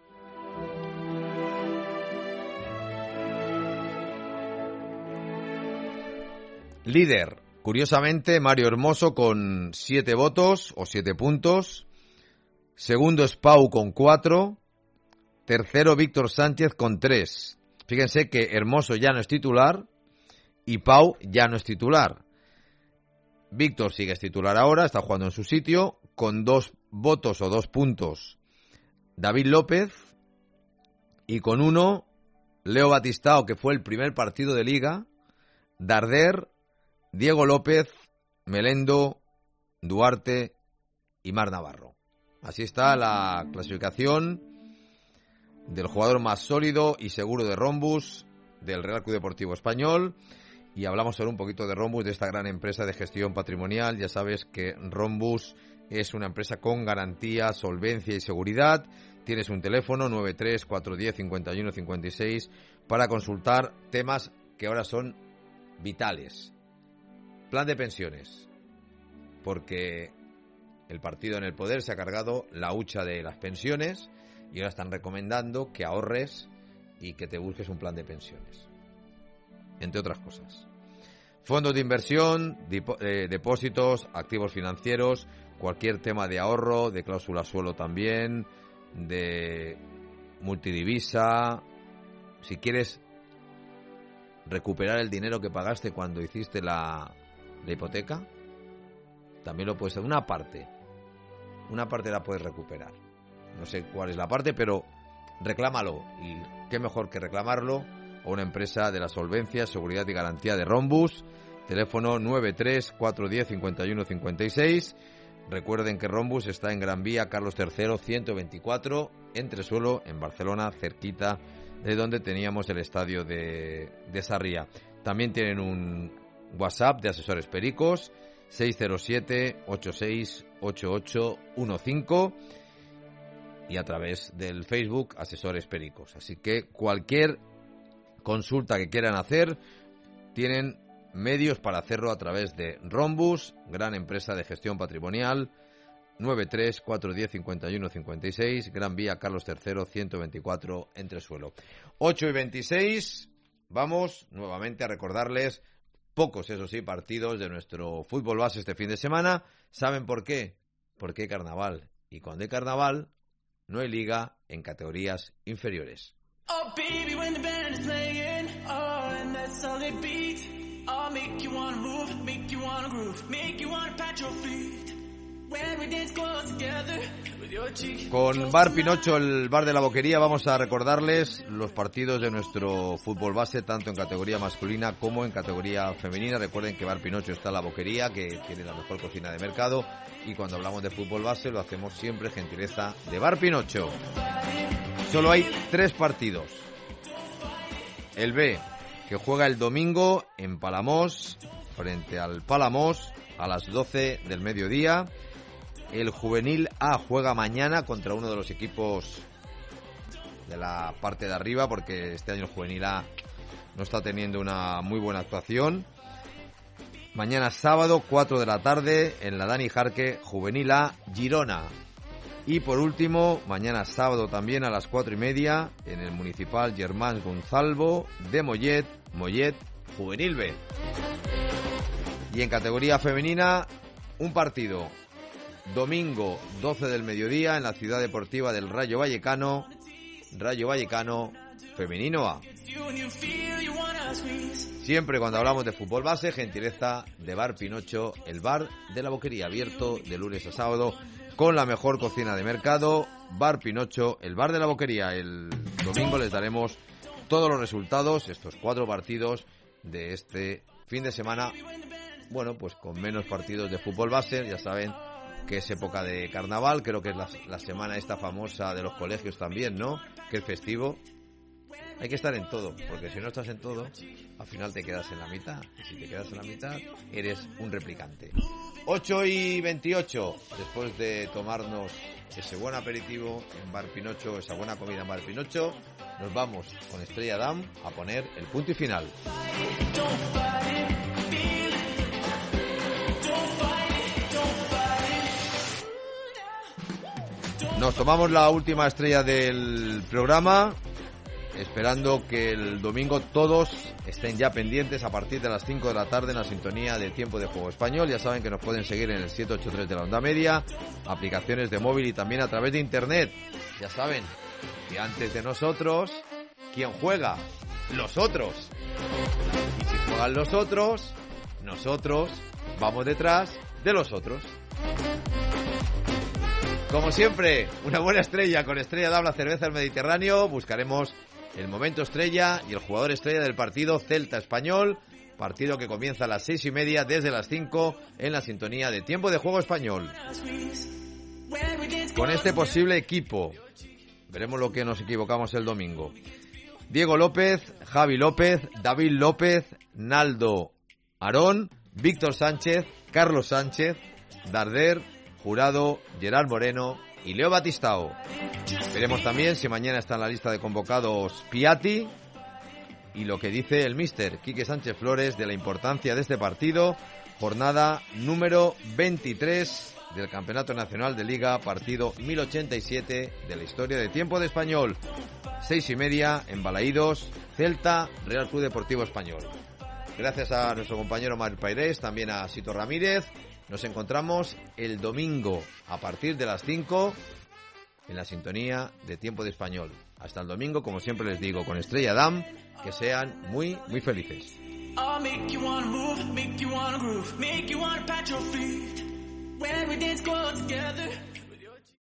Líder, curiosamente, Mario Hermoso con 7 votos o 7 puntos. Segundo es Pau con 4. Tercero Víctor Sánchez con 3. Fíjense que Hermoso ya no es titular y Pau ya no es titular. Víctor sigue es titular ahora, está jugando en su sitio. Con 2 votos o 2 puntos David López. Y con 1 Leo Batistao, que fue el primer partido de Liga. Darder, Diego López, Melendo, Duarte y Mar Navarro. Así está la clasificación del jugador más sólido y seguro de Rombus, del Real Club Deportivo Español. Y hablamos ahora un poquito de Rombus, de esta gran empresa de gestión patrimonial. Ya sabes que Rombus es una empresa con garantía, solvencia y seguridad. Tienes un teléfono 93-410-51-56 para consultar temas que ahora son vitales. Plan de pensiones, porque el partido en el poder se ha cargado la hucha de las pensiones y ahora están recomendando que ahorres y que te busques un plan de pensiones, entre otras cosas. Fondos de inversión, depósitos, activos financieros, cualquier tema de ahorro, de cláusula suelo también, de multidivisa. Si quieres recuperar el dinero que pagaste cuando hiciste la hipoteca, también lo puedes hacer. Una parte la puedes recuperar. No sé cuál es la parte, pero reclámalo. Y qué mejor que reclamarlo a una empresa de la solvencia, seguridad y garantía de Rombus. Teléfono 93-410-51-56 Recuerden que Rhombus está en Gran Vía Carlos III 124, entresuelo, en Barcelona, cerquita de donde teníamos el estadio de Sarriá. También tienen un WhatsApp de asesores pericos, 607-868815, y a través del Facebook Asesores Pericos. Así que cualquier consulta que quieran hacer, tienen medios para hacerlo a través de Rhombus, gran empresa de gestión patrimonial, 93-410-5156, Gran Vía Carlos III 124, entresuelo. 8:26, vamos nuevamente a recordarles pocos, eso sí, partidos de nuestro fútbol base este fin de semana. ¿Saben por qué? Porque hay carnaval, y cuando hay carnaval no hay liga en categorías inferiores. Oh baby, when the band is playing, oh, and that solid beat, I'll make you wanna move, make you wanna groove, make you wanna pat your feet. When we dance close together with your cheek. Con Bar Pinocho, el bar de la Boquería, vamos a recordarles los partidos de nuestro fútbol base, tanto en categoría masculina como en categoría femenina. Recuerden que Bar Pinocho está en la Boquería, que tiene la mejor cocina de mercado, y cuando hablamos de fútbol base lo hacemos siempre gentileza de Bar Pinocho. Solo hay 3 partidos. El B, que juega el domingo en Palamós, frente al Palamós, a las 12 del mediodía. El Juvenil A juega mañana contra uno de los equipos de la parte de arriba, porque este año el Juvenil A no está teniendo una muy buena actuación. Mañana sábado, 4 de la tarde, en la Dani Jarque, Juvenil A, Girona. Y por último, mañana sábado también a las 4:30, en el Municipal Germán Gonzalvo de Mollet, Juvenil B. Y en categoría femenina, un partido. Domingo, 12 del mediodía, en la Ciudad Deportiva del Rayo Vallecano, Femenino A. Siempre cuando hablamos de fútbol base, gentileza de Bar Pinocho, el bar de la Boquería, abierto de lunes a sábado, con la mejor cocina de mercado. Bar Pinocho, el bar de la Boquería. El domingo les daremos todos los resultados, estos 4 partidos de este fin de semana. Bueno, pues con menos partidos de fútbol base, ya saben que es época de carnaval, creo que es la semana esta famosa de los colegios también, ¿no? Que es festivo. Hay que estar en todo, porque si no estás en todo, al final te quedas en la mitad. Y si te quedas en la mitad, eres un replicante. 8:28, después de tomarnos ese buen aperitivo en Bar Pinocho, esa buena comida en Bar Pinocho, nos vamos con Estrella Damm a poner el punto y final. Nos tomamos la última estrella del programa, esperando que el domingo todos estén ya pendientes a partir de las 5 de la tarde en la sintonía de Tiempo de Juego Español. Ya saben que nos pueden seguir en el 783 de la onda media, aplicaciones de móvil y también a través de internet. Ya saben que antes de nosotros, ¿quién juega? Los otros. Y si juegan los otros, nosotros vamos detrás de los otros. Como siempre, una buena estrella con Estrella Damm, la cerveza del Mediterráneo. Buscaremos el momento estrella y el jugador estrella del partido Celta-Español, partido que comienza a las 6:30 desde las 5 en la sintonía de Tiempo de Juego Español. Con este posible equipo, veremos lo que nos equivocamos el domingo. Diego López, Javi López, David López, Naldo Arón, Víctor Sánchez, Carlos Sánchez, Darder, Jurado, Gerard Moreno y Leo Batistao. Veremos también si mañana está en la lista de convocados Piatti y lo que dice el míster Quique Sánchez Flores de la importancia de este partido, jornada número 23 del Campeonato Nacional de Liga, partido 1087 de la historia de Tiempo de Español. 6:30 en Balaídos, Celta, Real Club Deportivo Español. Gracias a nuestro compañero Mario Pairés, también a Sito Ramírez. Nos encontramos el domingo a partir de las 5 en la sintonía de Tiempo de Español. Hasta el domingo, como siempre les digo, con Estrella Damm, que sean muy, muy felices. I'll make you wanna move, make you wanna groove, make you wanna pat your feet. When we dance close together.